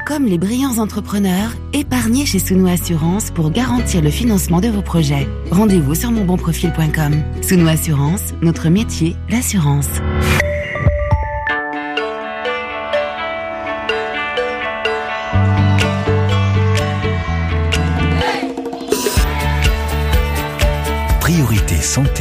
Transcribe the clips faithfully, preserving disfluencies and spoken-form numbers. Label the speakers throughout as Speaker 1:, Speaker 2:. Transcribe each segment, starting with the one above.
Speaker 1: Comme les brillants entrepreneurs, épargnez chez Suno Assurance pour garantir le financement de vos projets. Rendez-vous sur mon bon profil point com. Suno Assurance, notre métier, l'assurance.
Speaker 2: Priorité santé.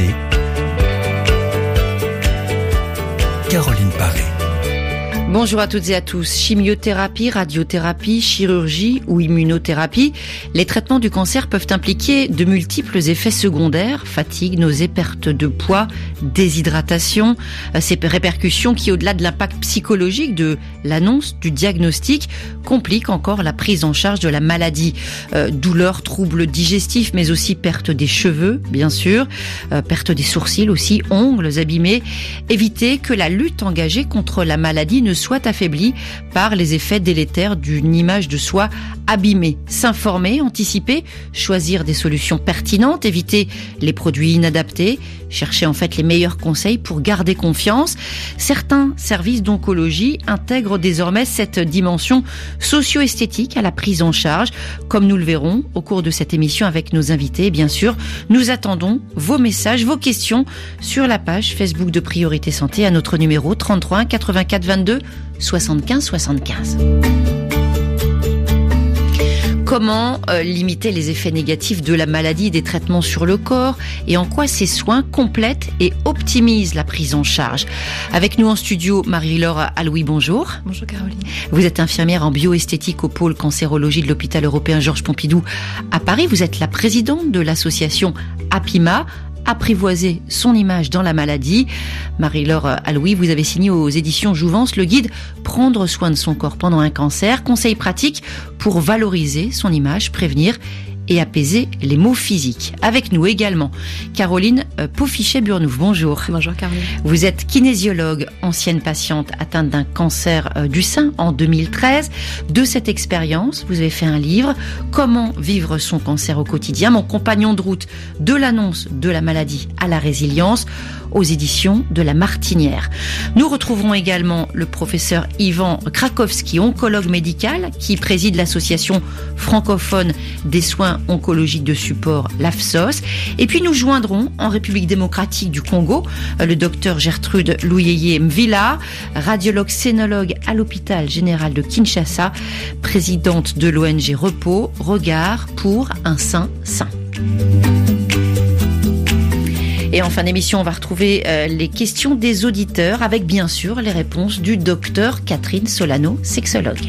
Speaker 2: Caroline Paré.
Speaker 3: Bonjour à toutes et à tous. Chimiothérapie, radiothérapie, chirurgie ou immunothérapie, les traitements du cancer peuvent impliquer de multiples effets secondaires, fatigue, nausées, perte de poids, déshydratation. Ces répercussions qui, au-delà de l'impact psychologique de l'annonce du diagnostic, compliquent encore la prise en charge de la maladie. Euh, douleurs, troubles digestifs, mais aussi perte des cheveux, bien sûr, euh, perte des sourcils aussi, ongles abîmés. Éviter que la lutte engagée contre la maladie ne soit affaiblie par les effets délétères d'une image de soi abîmée. S'informer, anticiper, choisir des solutions pertinentes, éviter les produits inadaptés, chercher en fait les meilleurs conseils pour garder confiance. Certains services d'oncologie intègrent désormais cette dimension socio-esthétique à la prise en charge, comme nous le verrons au cours de cette émission avec nos invités. Bien sûr, nous attendons vos messages, vos questions sur la page Facebook de Priorité Santé à notre numéro trente-trois quatre-vingt-quatre vingt-deux soixante-quinze soixante-quinze. Comment euh, limiter les effets négatifs de la maladie et des traitements sur le corps, et en quoi ces soins complètent et optimisent la prise en charge? Avec nous en studio, Marie-Laure Aloui, bonjour.
Speaker 4: Bonjour Caroline.
Speaker 3: Vous êtes infirmière en bioesthétique au pôle cancérologie de l'hôpital européen Georges Pompidou à Paris. Vous êtes la présidente de l'association APIMA, apprivoiser son image dans la maladie. Marie-Laure Aloui, vous avez signé aux éditions Jouvence le guide Prendre soin de son corps pendant un cancer, conseils pratiques pour valoriser son image, prévenir et apaiser les maux physiques. Avec nous également, Caroline Paufichet-Burnouf. Bonjour.
Speaker 4: Bonjour Caroline.
Speaker 3: Vous êtes kinésiologue, ancienne patiente atteinte d'un cancer du sein en deux mille treize. De cette expérience, vous avez fait un livre, Comment vivre son cancer au quotidien, mon compagnon de route de l'annonce de la maladie à la résilience, aux éditions de La Martinière. Nous retrouverons également le professeur Ivan Krakowski, oncologue médical, qui préside l'association francophone des soins oncologiques de support, l'A F S O S. Et puis nous joindrons en République démocratique du Congo le docteur Gertrude Louyeye Mvila, radiologue scénologue à l'hôpital général de Kinshasa, présidente de l'O N G Repos, Regard pour un sein sain. Et en fin d'émission, on va retrouver euh, les questions des auditeurs avec bien sûr les réponses du docteur Catherine Solano, sexologue.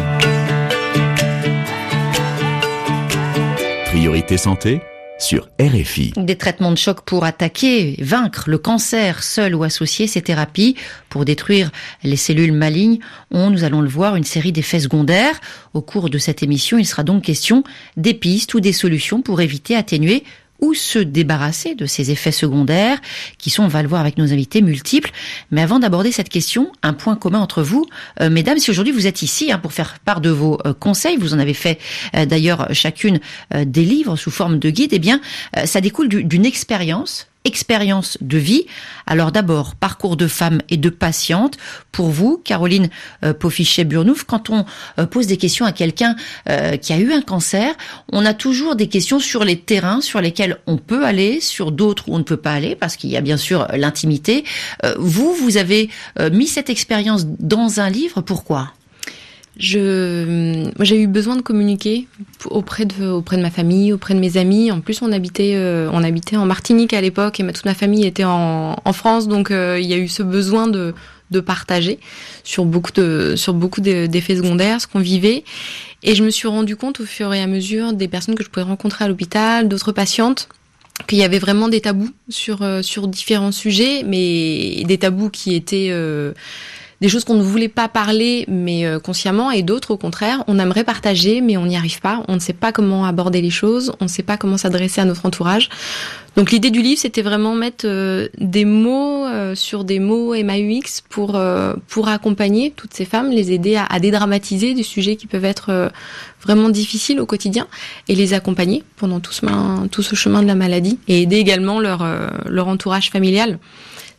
Speaker 2: Priorité santé sur R F I.
Speaker 3: Des traitements de choc pour attaquer, vaincre le cancer, seul ou associé, ces thérapies pour détruire les cellules malignes ont, nous allons le voir, une série d'effets secondaires. Au cours de cette émission, il sera donc question des pistes ou des solutions pour éviter, atténuer ou se débarrasser de ces effets secondaires qui sont, on va le voir avec nos invités, multiples. Mais avant d'aborder cette question, un point commun entre vous, euh, mesdames, si aujourd'hui vous êtes ici hein, pour faire part de vos euh, conseils, vous en avez fait euh, d'ailleurs chacune euh, des livres sous forme de guide, eh bien, euh, ça découle du, d'une expérience, expérience de vie. Alors d'abord, parcours de femme et de patiente. Pour vous, Caroline euh, Paufichet-Burnouf, quand on euh, pose des questions à quelqu'un euh, qui a eu un cancer, on a toujours des questions sur les terrains sur lesquels on peut aller, sur d'autres où on ne peut pas aller, parce qu'il y a bien sûr l'intimité. Euh, vous, vous avez euh, mis cette expérience dans un livre, pourquoi ?
Speaker 4: Je, moi, j'ai eu besoin de communiquer auprès de auprès de ma famille, auprès de mes amis. En plus, on habitait euh, on habitait en Martinique à l'époque et ma, toute ma famille était en, en France, donc euh, il y a eu ce besoin de de partager sur beaucoup de sur beaucoup de, d'effets secondaires, ce qu'on vivait. Et je me suis rendu compte au fur et à mesure des personnes que je pouvais rencontrer à l'hôpital, d'autres patientes, qu'il y avait vraiment des tabous sur euh, sur différents sujets, mais des tabous qui étaient euh, des choses qu'on ne voulait pas parler, mais euh, consciemment, et d'autres, au contraire, on aimerait partager, mais on n'y arrive pas. On ne sait pas comment aborder les choses, on ne sait pas comment s'adresser à notre entourage. Donc l'idée du livre, c'était vraiment mettre euh, des mots euh, sur des mots M A U X pour euh, pour accompagner toutes ces femmes, les aider à, à dédramatiser des sujets qui peuvent être euh, vraiment difficiles au quotidien, et les accompagner pendant tout ce, tout ce chemin de la maladie, et aider également leur euh, leur entourage familial.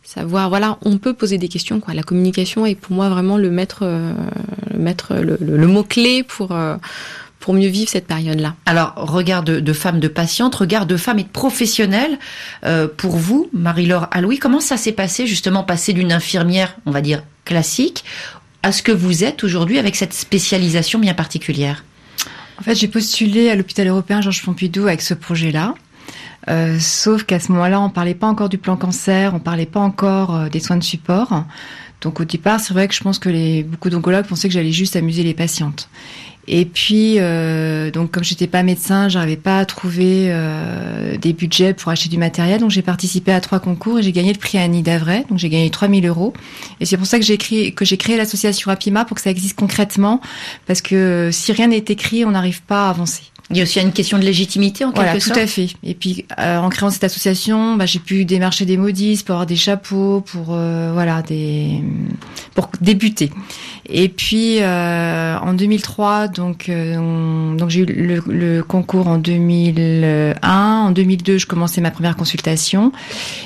Speaker 4: savoir, voilà, on peut poser des questions, quoi. La communication est pour moi vraiment le maître, euh, le, maître le, le, le mot-clé pour, euh, pour mieux vivre cette période-là.
Speaker 3: Alors, regard de, de femme, de patiente, regard de femme et de professionnelle, euh, pour vous, Marie-Laure Allouy, comment ça s'est passé, justement, passer d'une infirmière, on va dire, classique, à ce que vous êtes aujourd'hui avec cette spécialisation bien particulière?
Speaker 5: En fait, j'ai postulé à l'hôpital européen Georges Pompidou avec ce projet-là. Euh, sauf qu'à ce moment-là, on parlait pas encore du plan cancer, on parlait pas encore euh, des soins de support. Donc au départ, c'est vrai que je pense que les, beaucoup d'oncologues pensaient que j'allais juste amuser les patientes. Et puis, euh, donc comme j'étais pas médecin, j'arrivais pas à trouver euh, des budgets pour acheter du matériel. Donc j'ai participé à trois concours et j'ai gagné le prix Annie d'Avray. Donc j'ai gagné trois mille euros. Et c'est pour ça que j'ai créé, que j'ai créé l'association Apima pour que ça existe concrètement. Parce que si rien n'est écrit, on n'arrive pas à avancer.
Speaker 3: Il y a aussi une question de légitimité en quelque
Speaker 5: voilà,
Speaker 3: sorte.
Speaker 5: Tout à fait. Et puis euh, en créant cette association, bah, j'ai pu démarcher des modistes pour avoir des chapeaux, pour euh, voilà des pour débuter. Et puis euh, en deux mille trois, donc euh, on, donc j'ai eu le, le concours en deux mille un. En deux mille deux, je commençais ma première consultation.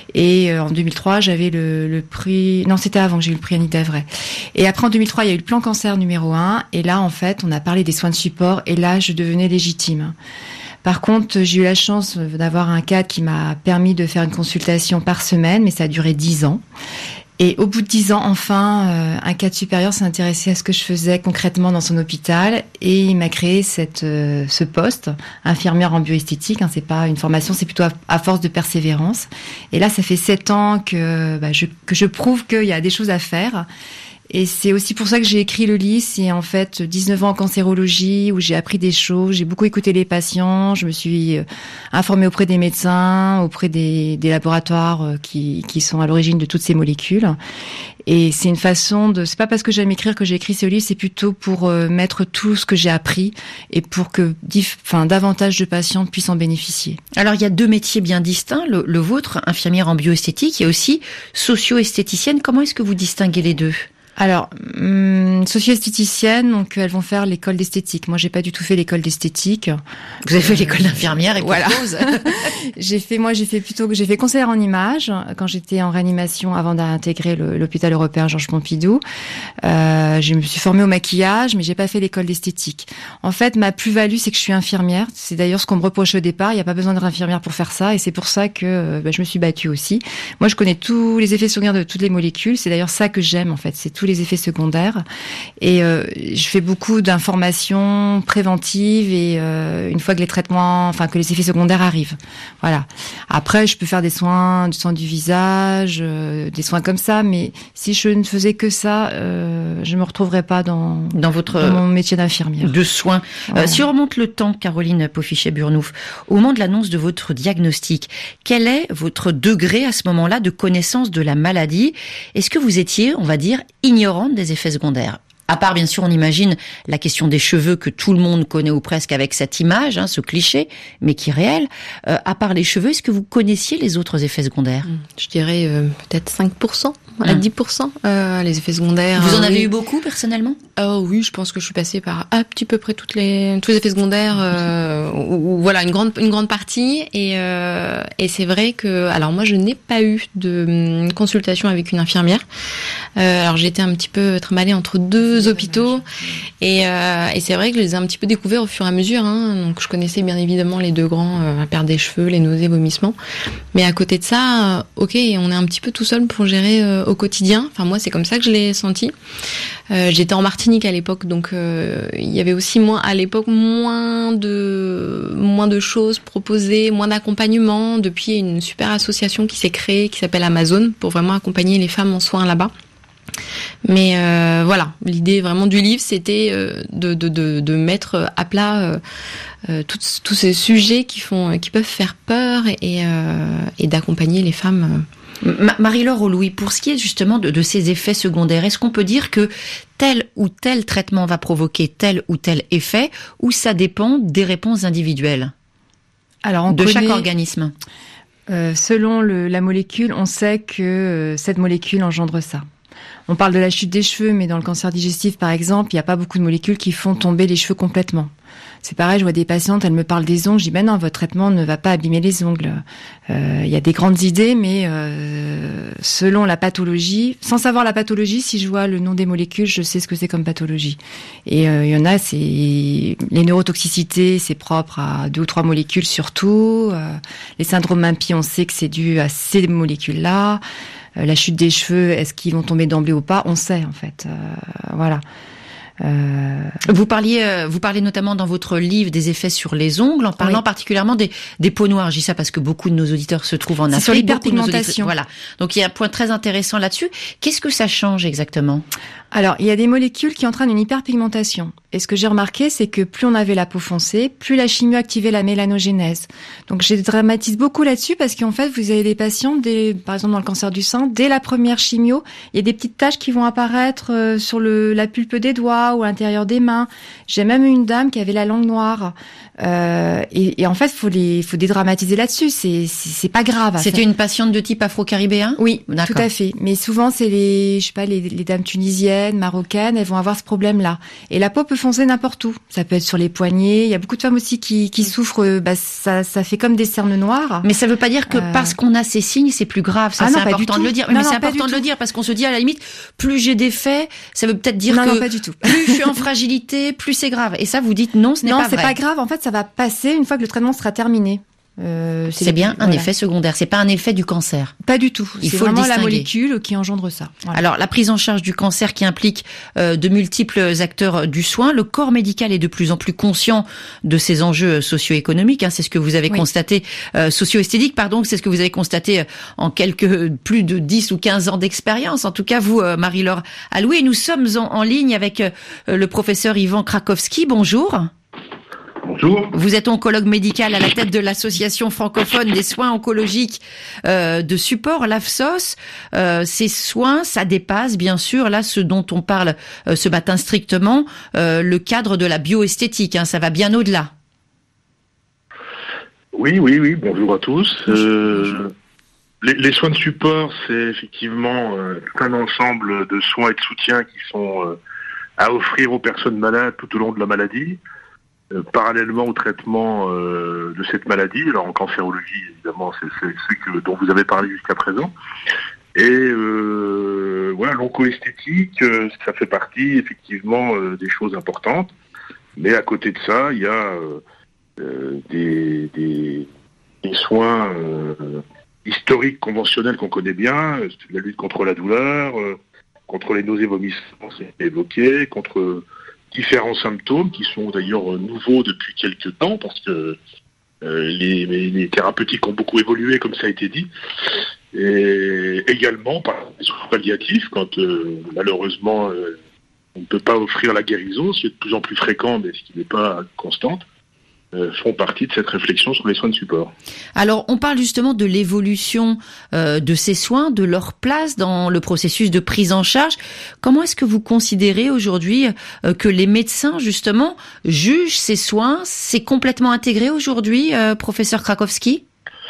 Speaker 5: Et euh, en deux mille trois, j'avais le, le prix. Non, c'était avant que j'ai eu le prix Annie d'Avray. Et après en deux mille trois, il y a eu le plan cancer numéro un. Et là, en fait, on a parlé des soins de support. Et là, je devenais légitime. Par contre, j'ai eu la chance d'avoir un cadre qui m'a permis de faire une consultation par semaine, mais ça a duré dix ans. Et au bout de dix ans, enfin, euh, un cadre supérieur s'est intéressé à ce que je faisais concrètement dans son hôpital et il m'a créé cette, euh, ce poste, infirmière en bioesthétique. Hein, c'est pas une formation, c'est plutôt à, à force de persévérance. Et là, ça fait sept ans que, bah, je, que je prouve qu'il y a des choses à faire. Et c'est aussi pour ça que j'ai écrit le livre. C'est en fait dix-neuf ans en cancérologie où j'ai appris des choses, j'ai beaucoup écouté les patients, je me suis informée auprès des médecins, auprès des, des laboratoires qui, qui sont à l'origine de toutes ces molécules. Et c'est une façon de, c'est pas parce que j'aime écrire que j'ai écrit ce livre, c'est plutôt pour mettre tout ce que j'ai appris et pour que, enfin, davantage de patients puissent en bénéficier.
Speaker 3: Alors il y a deux métiers bien distincts, le, le vôtre, infirmière en bioesthétique, et aussi socio-esthéticienne. Comment est-ce que vous distinguez les deux ?
Speaker 5: Alors, hum, socio-esthéticienne, donc elles vont faire l'école d'esthétique. Moi, j'ai pas du tout fait l'école d'esthétique.
Speaker 3: Vous avez fait l'école d'infirmière et pour
Speaker 5: voilà.
Speaker 3: cause.
Speaker 5: j'ai fait, moi, j'ai fait plutôt, j'ai fait conseillère en images quand j'étais en réanimation avant d'intégrer le, l'hôpital européen Georges Pompidou. Euh, je me suis formée au maquillage, mais j'ai pas fait l'école d'esthétique. En fait, ma plus-value, c'est que je suis infirmière. C'est d'ailleurs ce qu'on me reprochait au départ. Il n'y a pas besoin d'être infirmière pour faire ça, et c'est pour ça que bah, je me suis battue aussi. Moi, je connais tous les effets secondaires de toutes les molécules. C'est d'ailleurs ça que j'aime, en fait. C'est tout les effets secondaires et euh, je fais beaucoup d'informations préventives et euh, une fois que les traitements, enfin que les effets secondaires arrivent, voilà. Après, je peux faire des soins, du soin du visage, euh, des soins comme ça, mais si je ne faisais que ça, euh, je me retrouverais pas dans
Speaker 3: dans votre
Speaker 5: dans mon métier d'infirmière
Speaker 3: de soins. Voilà. Euh, si on remonte le temps, Caroline Paufichet-Burnouf, au moment de l'annonce de votre diagnostic, quel est votre degré à ce moment-là de connaissance de la maladie? Est-ce que vous étiez, on va dire, ignorante des effets secondaires? À part, bien sûr, on imagine la question des cheveux que tout le monde connaît ou presque avec cette image, hein, ce cliché, mais qui est réel. Euh, à part les cheveux, est-ce que vous connaissiez les autres effets secondaires?
Speaker 4: Je dirais euh, peut-être cinq pour cent à dix pour cent euh, les effets secondaires.
Speaker 3: Vous en
Speaker 4: euh,
Speaker 3: avez
Speaker 4: oui.
Speaker 3: eu beaucoup, personnellement?
Speaker 4: Oh oui, je pense que je suis passée par un petit peu près toutes les tous les effets secondaires, euh, ou, ou, voilà, une grande une grande partie. Et euh, et c'est vrai que, alors moi, je n'ai pas eu de um, consultation avec une infirmière. Euh, alors j'étais un petit peu trimballée entre deux hôpitaux, et euh, et c'est vrai que je les ai un petit peu découverts au fur et à mesure. Hein, donc je connaissais bien évidemment les deux grands, euh, la perte des cheveux, les nausées, vomissements. Mais à côté de ça, euh, ok, on est un petit peu tout seul pour gérer euh, au quotidien. Enfin moi, c'est comme ça que je l'ai senti. Euh, j'étais en Martinique à l'époque, donc euh, il y avait aussi moins à l'époque moins de moins de choses proposées, moins d'accompagnement. Depuis, il y a une super association qui s'est créée, qui s'appelle Amazon, pour vraiment accompagner les femmes en soins là-bas. Mais euh, voilà, l'idée vraiment du livre, c'était euh, de, de, de, de mettre à plat euh, euh, tous, tous ces sujets qui font, qui peuvent faire peur, et, euh, et d'accompagner les femmes.
Speaker 3: Ma- Marie-Laure Allouy, pour ce qui est justement de, de ces effets secondaires, est-ce qu'on peut dire que tel ou tel traitement va provoquer tel ou tel effet, ou ça dépend des réponses individuelles?
Speaker 5: Alors, on
Speaker 3: de
Speaker 5: connaît...
Speaker 3: chaque organisme?
Speaker 5: Euh, selon le, la molécule, on sait que euh, cette molécule engendre ça. On parle de la chute des cheveux, mais dans le cancer digestif, par exemple, il n'y a pas beaucoup de molécules qui font tomber les cheveux complètement. C'est pareil, je vois des patientes, elles me parlent des ongles, je dis ben non, votre traitement ne va pas abîmer les ongles. Euh, il y a des grandes idées, mais euh, selon la pathologie, sans savoir la pathologie, si je vois le nom des molécules, je sais ce que c'est comme pathologie. Et euh, il y en a, c'est les neurotoxicités, c'est propre à deux ou trois molécules surtout. Euh, les syndromes Mimpi, on sait que c'est dû à ces molécules-là. Euh, la chute des cheveux, est-ce qu'ils vont tomber d'emblée ou pas? On sait en fait. Euh, voilà.
Speaker 3: Euh... Vous parliez, vous parlez notamment dans votre livre des effets sur les ongles, en parlant oui. particulièrement des, des peaux noires. Je dis ça parce que beaucoup de nos auditeurs se trouvent en Afrique.
Speaker 5: Sur l'hyperpigmentation.
Speaker 3: Voilà. Donc il y a un point très intéressant là-dessus. Qu'est-ce que ça change exactement?
Speaker 5: Alors, il y a des molécules qui entraînent une hyperpigmentation. Et ce que j'ai remarqué, c'est que plus on avait la peau foncée, plus la chimio activait la mélanogénèse. Donc, je dramatise beaucoup là-dessus parce qu'en fait, vous avez des patients, dès, par exemple dans le cancer du sein, dès la première chimio, il y a des petites taches qui vont apparaître euh, sur le, la pulpe des doigts ou à l'intérieur des mains. J'ai même eu une dame qui avait la langue noire. Euh, et, et en fait, faut les, faut dédramatiser là-dessus. C'est, c'est, c'est pas grave.
Speaker 3: C'était une patiente de type afro-caribéen?
Speaker 5: Oui, d'accord. Tout à fait. Mais souvent, c'est les, je sais pas, les, les dames tunisiennes, marocaines, elles vont avoir ce problème-là. Et la peau peut foncer n'importe où. Ça peut être sur les poignets. Il y a beaucoup de femmes aussi qui, qui souffrent. Bah, ça, ça fait comme des cernes noires.
Speaker 3: Mais ça veut pas dire que euh... parce qu'on a ces signes, c'est plus grave. Ça, ah c'est non, important de le dire. Non, mais non, c'est important de le dire parce qu'on se dit à la limite, plus j'ai des faits, ça veut peut-être dire
Speaker 5: non,
Speaker 3: que
Speaker 5: non, pas du tout.
Speaker 3: plus je suis en fragilité, plus c'est grave. Et ça, vous dites non, ce n'est
Speaker 5: non,
Speaker 3: pas vrai.
Speaker 5: Non, c'est pas grave. En fait, ça va passer une fois que le traitement sera terminé.
Speaker 3: Euh, c'est, c'est bien un voilà. effet secondaire, c'est pas un effet du cancer.
Speaker 5: Pas du tout.
Speaker 3: Il
Speaker 5: c'est
Speaker 3: faut
Speaker 5: vraiment
Speaker 3: le
Speaker 5: la molécule qui engendre ça. Voilà.
Speaker 3: Alors, la prise en charge du cancer qui implique euh, de multiples acteurs du soin, le corps médical est de plus en plus conscient de ces enjeux socio-économiques. Hein, c'est ce que vous avez oui. constaté, euh, socio-esthétique, pardon, c'est ce que vous avez constaté en quelques plus de dix ou quinze ans d'expérience. En tout cas, vous, euh, Marie-Laure Alloué, nous sommes en, en ligne avec euh, le professeur Ivan Krakowski. Bonjour.
Speaker 6: Bonjour.
Speaker 3: Vous êtes oncologue médical à la tête de l'association francophone des soins oncologiques euh, de support, l'A F S O S. Euh, ces soins, ça dépasse bien sûr là ce dont on parle euh, ce matin strictement, euh, le cadre de la bioesthétique. Hein, ça va bien au-delà.
Speaker 6: Oui, oui, oui. Bonjour à tous. Euh, les, les soins de support, c'est effectivement euh, un ensemble de soins et de soutien qui sont euh, à offrir aux personnes malades tout au long de la maladie. Euh, parallèlement au traitement euh, de cette maladie, alors en cancérologie évidemment c'est, c'est ce que, dont vous avez parlé jusqu'à présent, et euh, voilà, l'oncoesthétique euh, ça fait partie effectivement euh, des choses importantes, mais à côté de ça il y a euh, euh, des, des, des soins euh, historiques conventionnels qu'on connaît bien, la lutte contre la douleur, euh, contre les nausées vomissements, c'est évoqué, contre différents symptômes qui sont d'ailleurs nouveaux depuis quelques temps parce que euh, les, les thérapeutiques ont beaucoup évolué comme ça a été dit, et également par les soins palliatifs quand euh, malheureusement euh, on ne peut pas offrir la guérison, ce qui est de plus en plus fréquent mais ce qui n'est pas constante, euh, font partie de cette réflexion sur les soins de support.
Speaker 3: Alors, on parle justement de l'évolution euh, de ces soins, de leur place dans le processus de prise en charge. Comment est-ce que vous considérez aujourd'hui euh, que les médecins, justement, jugent ces soins? C'est complètement intégré aujourd'hui, euh, professeur Krakowski?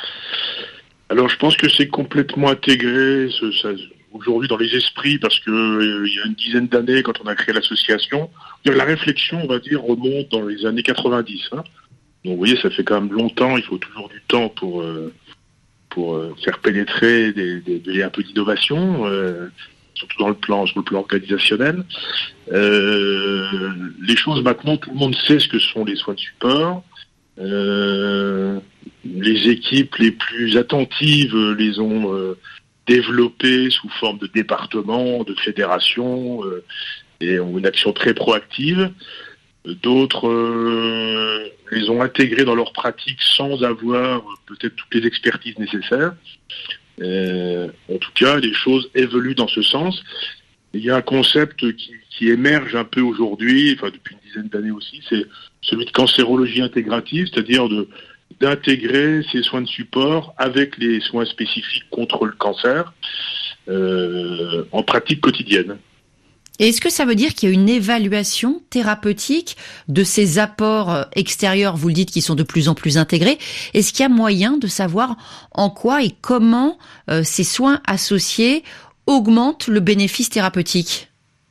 Speaker 6: Alors, je pense que c'est complètement intégré ce, ça, aujourd'hui dans les esprits, parce que euh, il y a une dizaine d'années, quand on a créé l'association, la réflexion, on va dire, remonte dans les années quatre-vingt-dix, hein. Donc vous voyez, ça fait quand même longtemps, il faut toujours du temps pour euh, pour euh, faire pénétrer des, des, des, un peu d'innovation, euh, surtout dans le plan, sur le plan organisationnel. Euh, les choses maintenant, tout le monde sait ce que sont les soins de support. Euh, les équipes les plus attentives les ont euh, développées sous forme de départements, de fédérations, euh, et ont une action très proactive. D'autres euh, les ont intégrés dans leur pratique sans avoir euh, peut-être toutes les expertises nécessaires. Euh, en tout cas, les choses évoluent dans ce sens. Il y a un concept qui, qui émerge un peu aujourd'hui, enfin depuis une dizaine d'années aussi, c'est celui de cancérologie intégrative, c'est-à-dire de d'intégrer ces soins de support avec les soins spécifiques contre le cancer euh, en pratique quotidienne.
Speaker 3: Et est-ce que ça veut dire qu'il y a une évaluation thérapeutique de ces apports extérieurs, vous le dites, qui sont de plus en plus intégrés? Est-ce qu'il y a moyen de savoir en quoi et comment euh, ces soins associés augmente le bénéfice thérapeutique ?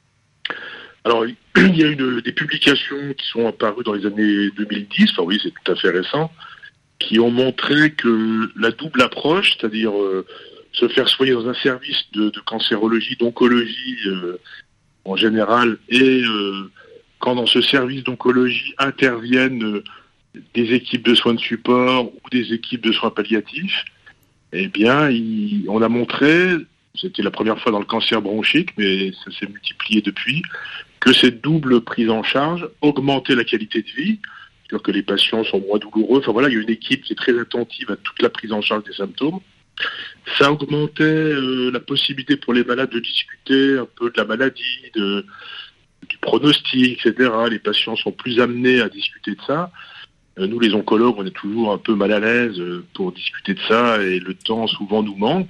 Speaker 6: Alors, il y a eu des publications qui sont apparues dans les années deux mille dix, enfin oui, c'est tout à fait récent, qui ont montré que la double approche, c'est-à-dire euh, se faire soigner dans un service de, de cancérologie, d'oncologie euh, en général, et euh, quand dans ce service d'oncologie interviennent euh, des équipes de soins de support ou des équipes de soins palliatifs, eh bien, il, on a montré, c'était la première fois dans le cancer bronchique, mais ça s'est multiplié depuis, que cette double prise en charge augmentait la qualité de vie, c'est-à-dire que les patients sont moins douloureux. Enfin voilà, il y a une équipe qui est très attentive à toute la prise en charge des symptômes. Ça augmentait euh, la possibilité pour les malades de discuter un peu de la maladie, de, du pronostic, et cetera. Les patients sont plus amenés à discuter de ça. Euh, nous, les oncologues, on est toujours un peu mal à l'aise pour discuter de ça et le temps souvent nous manque.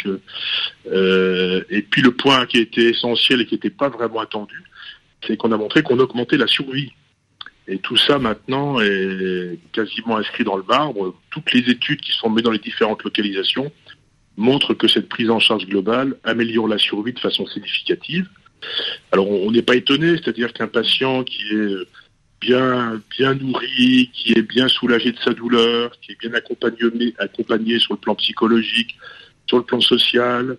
Speaker 6: Euh, et puis le point qui était essentiel et qui n'était pas vraiment attendu, c'est qu'on a montré qu'on augmentait la survie. Et tout ça, maintenant, est quasiment inscrit dans le marbre. Toutes les études qui sont menées dans les différentes localisations montrent que cette prise en charge globale améliore la survie de façon significative. Alors, on n'est pas étonné, c'est-à-dire qu'un patient qui est bien, bien nourri, qui est bien soulagé de sa douleur, qui est bien accompagné, accompagné sur le plan psychologique, sur le plan social,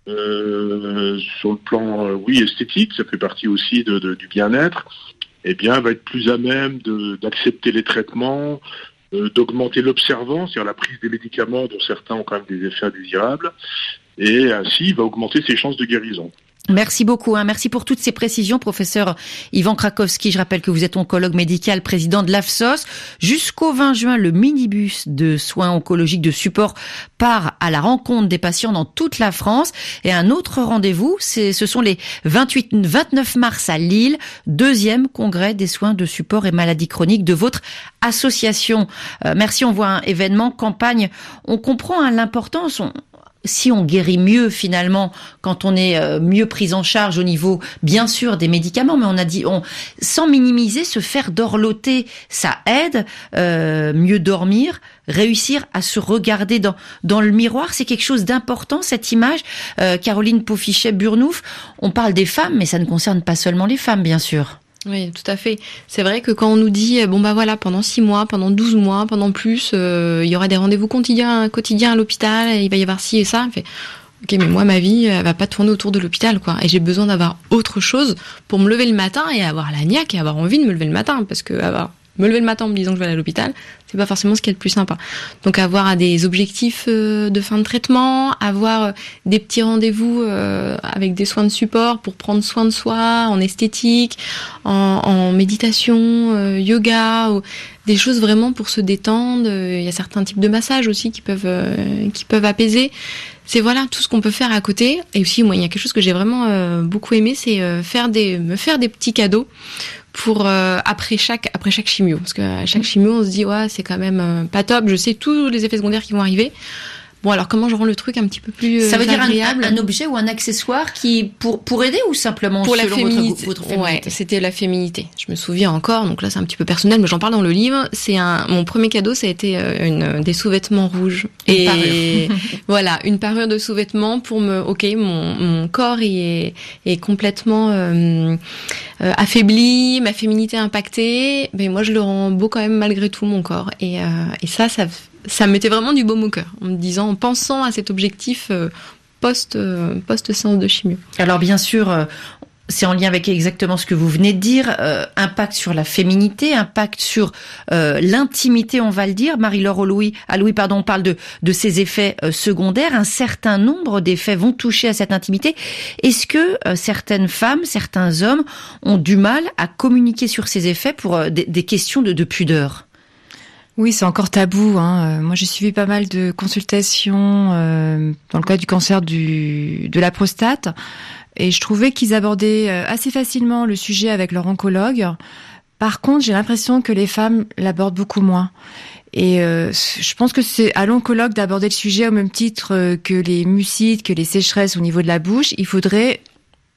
Speaker 6: Euh, sur le plan, euh, oui, esthétique, ça fait partie aussi de, de, du bien-être, eh bien, va être plus à même de, d'accepter les traitements, euh, d'augmenter l'observance, c'est-à-dire la prise des médicaments dont certains ont quand même des effets indésirables, et ainsi, il va augmenter ses chances de guérison.
Speaker 3: Merci beaucoup. Hein. Merci pour toutes ces précisions, professeur Ivan Krakowski. Je rappelle que vous êtes oncologue médical, président de l'A F S O S. Jusqu'au vingt juin, le minibus de soins oncologiques de support part à la rencontre des patients dans toute la France. Et un autre rendez-vous, c'est, ce sont les vingt-huit vingt-neuf mars à Lille, deuxième congrès des soins de support et maladies chroniques de votre association. Euh, merci, on voit un événement, campagne. On comprend hein, l'importance. On, Si on guérit mieux finalement quand on est mieux pris en charge au niveau bien sûr des médicaments, mais on a dit on sans minimiser, se faire dorloter, ça aide, euh, mieux dormir, réussir à se regarder dans dans le miroir, c'est quelque chose d'important cette image. Euh, Caroline Paufichet-Burnouf, on parle des femmes, mais ça ne concerne pas seulement les femmes bien sûr.
Speaker 4: Oui, tout à fait. C'est vrai que quand on nous dit, bon bah voilà, pendant six mois, pendant douze mois, pendant plus, euh, il y aura des rendez-vous quotidiens, quotidiens à l'hôpital, il va y avoir ci et ça, on fait, ok, mais moi ma vie, elle va pas tourner autour de l'hôpital, quoi. Et j'ai besoin d'avoir autre chose pour me lever le matin et avoir la niaque et avoir envie de me lever le matin, parce que avoir me lever le matin en me disant que je vais aller à l'hôpital, c'est pas forcément ce qui est le plus sympa. Donc avoir des objectifs de fin de traitement, avoir des petits rendez-vous avec des soins de support pour prendre soin de soi, en esthétique, en, en méditation, yoga, des choses vraiment pour se détendre. Il y a certains types de massages aussi qui peuvent qui peuvent apaiser. C'est voilà tout ce qu'on peut faire à côté. Et aussi moi il y a quelque chose que j'ai vraiment beaucoup aimé, c'est faire des me faire des petits cadeaux pour euh, après chaque après chaque chimio, parce que à chaque chimio on se dit ouais c'est quand même euh, pas top, je sais tous les effets secondaires qui vont arriver. Bon alors comment je rends le truc un petit peu plus euh,
Speaker 3: ça veut
Speaker 4: agréable.
Speaker 3: dire un, un objet ou un accessoire qui pour pour aider ou simplement
Speaker 4: pour
Speaker 3: selon
Speaker 4: la féminité.
Speaker 3: Votre, votre féminité.
Speaker 4: Ouais, c'était la féminité. Je me souviens encore, donc là c'est un petit peu personnel, mais j'en parle dans le livre. C'est un mon premier cadeau, ça a été euh, une des sous-vêtements rouges
Speaker 3: une
Speaker 4: et
Speaker 3: parure.
Speaker 4: voilà une parure de sous-vêtements pour me ok mon mon corps il est est complètement euh, euh, affaibli, ma féminité impactée, mais moi je le rends beau quand même malgré tout mon corps et euh, et ça ça ça me mettait vraiment du baume au cœur, en me disant, en pensant à cet objectif euh, post, euh, post-séance de chimio.
Speaker 3: Alors bien sûr, euh, c'est en lien avec exactement ce que vous venez de dire, euh, impact sur la féminité, impact sur euh, l'intimité, on va le dire. Marie-Laure Allouis, Allouis, pardon, on parle de, de ces effets euh, secondaires. Un certain nombre d'effets vont toucher à cette intimité. Est-ce que euh, certaines femmes, certains hommes ont du mal à communiquer sur ces effets pour euh, des, des questions de, de pudeur ?
Speaker 5: Oui, c'est encore tabou. Hein. Moi, j'ai suivi pas mal de consultations euh, dans le cas du cancer du, de la prostate, et je trouvais qu'ils abordaient assez facilement le sujet avec leur oncologue. Par contre, j'ai l'impression que les femmes l'abordent beaucoup moins. Et euh, je pense que c'est à l'oncologue d'aborder le sujet au même titre que les mucites, que les sécheresses au niveau de la bouche. Il faudrait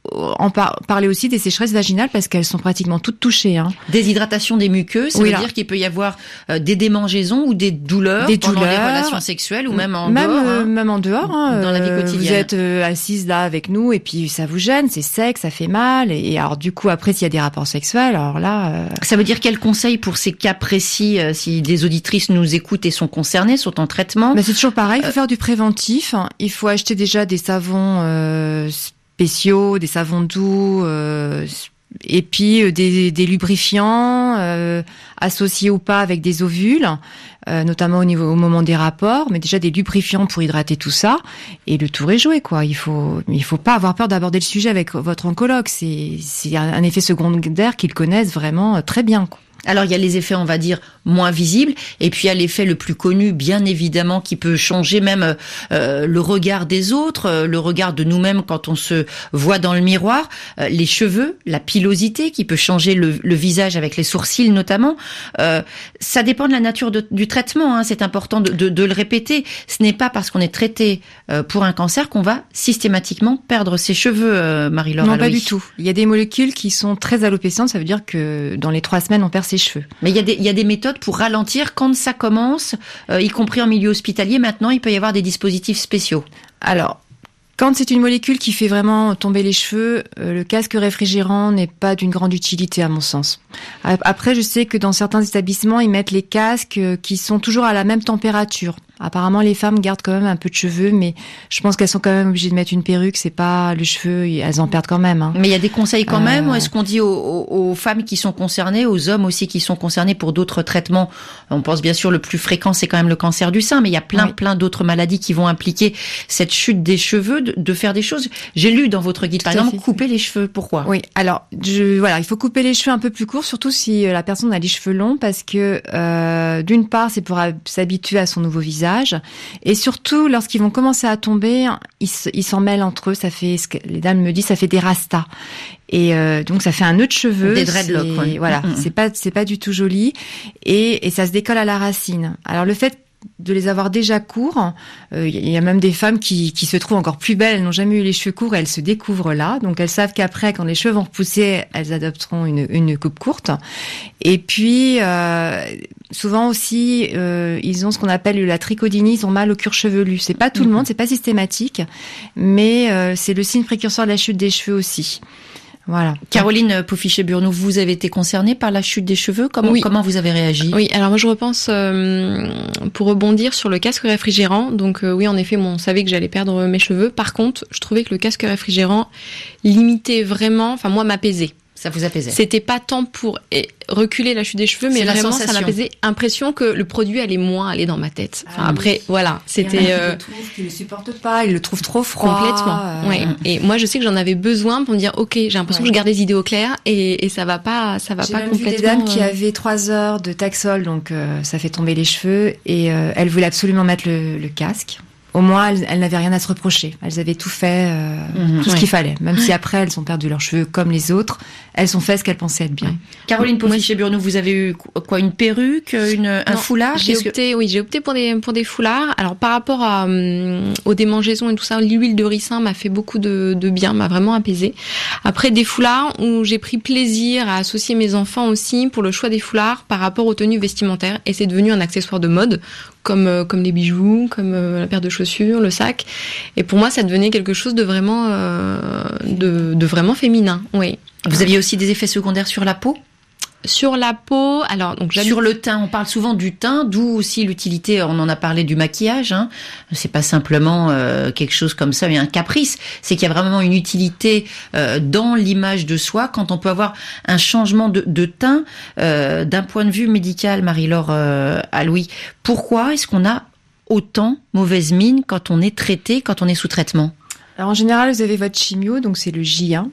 Speaker 5: en par- parler aussi des sécheresses vaginales parce qu'elles sont pratiquement toutes touchées. Hein.
Speaker 3: Déshydratation des muqueuses, ça
Speaker 5: oui,
Speaker 3: veut
Speaker 5: là.
Speaker 3: dire qu'il peut y avoir euh, des démangeaisons ou des douleurs
Speaker 5: des
Speaker 3: pendant
Speaker 5: douleurs,
Speaker 3: les relations sexuelles ou même en
Speaker 5: même,
Speaker 3: dehors.
Speaker 5: Euh,
Speaker 3: hein,
Speaker 5: même en dehors. Hein,
Speaker 3: dans la vie
Speaker 5: euh,
Speaker 3: quotidienne.
Speaker 5: Vous êtes euh, assise là avec nous et puis ça vous gêne, c'est sec, ça fait mal. Et, et alors du coup, après, s'il y a des rapports sexuels, alors là... Euh...
Speaker 3: Ça veut dire quel conseil pour ces cas précis, euh, si des auditrices nous écoutent et sont concernées, sont en traitement?
Speaker 5: Mais c'est toujours pareil, il faut
Speaker 3: euh...
Speaker 5: faire du préventif. Il faut acheter déjà des savons euh, spéciaux, des savons doux, euh, et puis euh, des, des lubrifiants euh, associés ou pas avec des ovules, euh, notamment au niveau au moment des rapports, mais déjà des lubrifiants pour hydrater tout ça. Et le tour est joué, quoi. Il faut, il faut pas avoir peur d'aborder le sujet avec votre oncologue. C'est, c'est un effet secondaire qu'ils connaissent vraiment très bien, quoi.
Speaker 3: Alors, il y a les effets, on va dire, moins visibles, et puis il y a l'effet le plus connu, bien évidemment, qui peut changer même euh, le regard des autres, euh, le regard de nous-mêmes quand on se voit dans le miroir, euh, les cheveux, la pilosité qui peut changer le, le visage avec les sourcils notamment. Euh, ça dépend de la nature de, du traitement, hein, c'est important de, de, de le répéter. Ce n'est pas parce qu'on est traité euh, pour un cancer qu'on va systématiquement perdre ses cheveux, euh, Marie-Laure
Speaker 5: Non,
Speaker 3: Aloï.
Speaker 5: pas du tout. Il y a des molécules qui sont très alopécientes, ça veut dire que dans les trois semaines, on perd ses cheveux.
Speaker 3: Mais il y a des, il y a des méthodes pour ralentir quand ça commence, euh, y compris en milieu hospitalier. Maintenant, il peut y avoir des dispositifs spéciaux.
Speaker 5: Alors, quand c'est une molécule qui fait vraiment tomber les cheveux, euh, le casque réfrigérant n'est pas d'une grande utilité à mon sens. Après, je sais que dans certains établissements, ils mettent les casques qui sont toujours à la même température. Apparemment, les femmes gardent quand même un peu de cheveux, mais je pense qu'elles sont quand même obligées de mettre une perruque. C'est pas le cheveu, elles en perdent quand même. Hein.
Speaker 3: Mais il y a des conseils quand
Speaker 5: euh...
Speaker 3: même, ou est-ce qu'on dit aux, aux, aux femmes qui sont concernées, aux hommes aussi qui sont concernés pour d'autres traitements? On pense bien sûr le plus fréquent, c'est quand même le cancer du sein, mais il y a plein, oui. plein d'autres maladies qui vont impliquer cette chute des cheveux, de, de faire des choses. J'ai lu dans votre guide, par exemple, fait. couper les cheveux. Pourquoi?
Speaker 5: Oui, alors je, voilà, il faut couper les cheveux un peu plus courts, surtout si la personne a les cheveux longs, parce que euh, d'une part, c'est pour s'habituer à son nouveau visage. Et surtout, lorsqu'ils vont commencer à tomber, ils, ils s'en mêlent entre eux. Ça fait, ce que les dames me disent, ça fait des rastas. Et euh, donc ça fait un nœud de cheveux.
Speaker 3: Des dreadlocks. Ouais.
Speaker 5: Voilà, mmh. c'est pas, c'est pas du tout joli. Et, et ça se décolle à la racine. Alors le fait de les avoir déjà courts, il euh, y a même des femmes qui, qui se trouvent encore plus belles, elles n'ont jamais eu les cheveux courts et elles se découvrent là, donc elles savent qu'après, quand les cheveux vont repousser, elles adopteront une, une coupe courte. Et puis euh, souvent aussi, euh, ils ont ce qu'on appelle la trichodynie, ils ont mal au cuir chevelu. C'est pas tout mmh. le monde, c'est pas systématique, mais euh, c'est le signe précurseur de la chute des cheveux aussi. Voilà.
Speaker 3: Caroline Paufichet-Burnoux, vous avez été concernée par la chute des cheveux. Comment, oui. comment vous avez réagi?
Speaker 4: Oui, alors moi je repense, euh, pour rebondir sur le casque réfrigérant. Donc euh, oui, en effet, bon, on savait que j'allais perdre mes cheveux. Par contre, je trouvais que le casque réfrigérant limitait vraiment, enfin moi m'apaisait.
Speaker 3: Ça vous apaisait?
Speaker 4: C'était pas tant pour reculer la chute des cheveux, mais vraiment ça m'apaisait. Impression que le produit allait moins aller dans ma tête. Enfin, ah, après, oui. voilà, c'était.
Speaker 5: Il y en a qui le trouvent, qui le supportent pas, ils le trouvent trop froid.
Speaker 4: Complètement. Euh... Ouais. Et moi, je sais que j'en avais besoin pour me dire, ok, j'ai l'impression ouais. que je garde les idées au clair et, et ça va pas, ça va
Speaker 5: j'ai
Speaker 4: pas
Speaker 5: même
Speaker 4: complètement.
Speaker 5: J'ai vu des dames qui avaient trois heures de Taxol, donc euh, ça fait tomber les cheveux, et euh, elles voulaient absolument mettre le, le casque. Au moins, elles, elles n'avaient rien à se reprocher. Elles avaient tout fait, euh, mmh, tout ce ouais. qu'il fallait. Même si après, elles ont perdu leurs cheveux comme les autres, elles ont fait ce qu'elles pensaient être bien. Ouais.
Speaker 3: Caroline Paufichet-Burnoux, vous avez eu quoi, une perruque, une, un
Speaker 4: non,
Speaker 3: foulard?
Speaker 4: J'ai opté, que... oui, j'ai opté pour des pour des foulards. Alors par rapport à um, aux démangeaisons et tout ça, l'huile de ricin m'a fait beaucoup de, de bien, m'a vraiment apaisé. Après des foulards où j'ai pris plaisir à associer mes enfants aussi pour le choix des foulards par rapport aux tenues vestimentaires, et c'est devenu un accessoire de mode. Comme, euh, comme les bijoux, comme euh, la paire de chaussures, le sac. Et pour moi, ça devenait quelque chose de vraiment, euh, de, de vraiment féminin. Oui.
Speaker 3: Vous aviez aussi des effets secondaires sur la peau?
Speaker 4: Sur la peau, alors donc
Speaker 3: sur le teint, on parle souvent du teint, d'où aussi l'utilité. On en a parlé du maquillage. Hein. C'est pas simplement euh, quelque chose comme ça, mais un caprice. C'est qu'il y a vraiment une utilité euh, dans l'image de soi quand on peut avoir un changement de, de teint euh, d'un point de vue médical. Marie-Laure euh, Aloï, pourquoi est-ce qu'on a autant mauvaise mine quand on est traité, quand on est sous traitement?
Speaker 5: Alors en général, vous avez votre chimio, donc c'est le J un.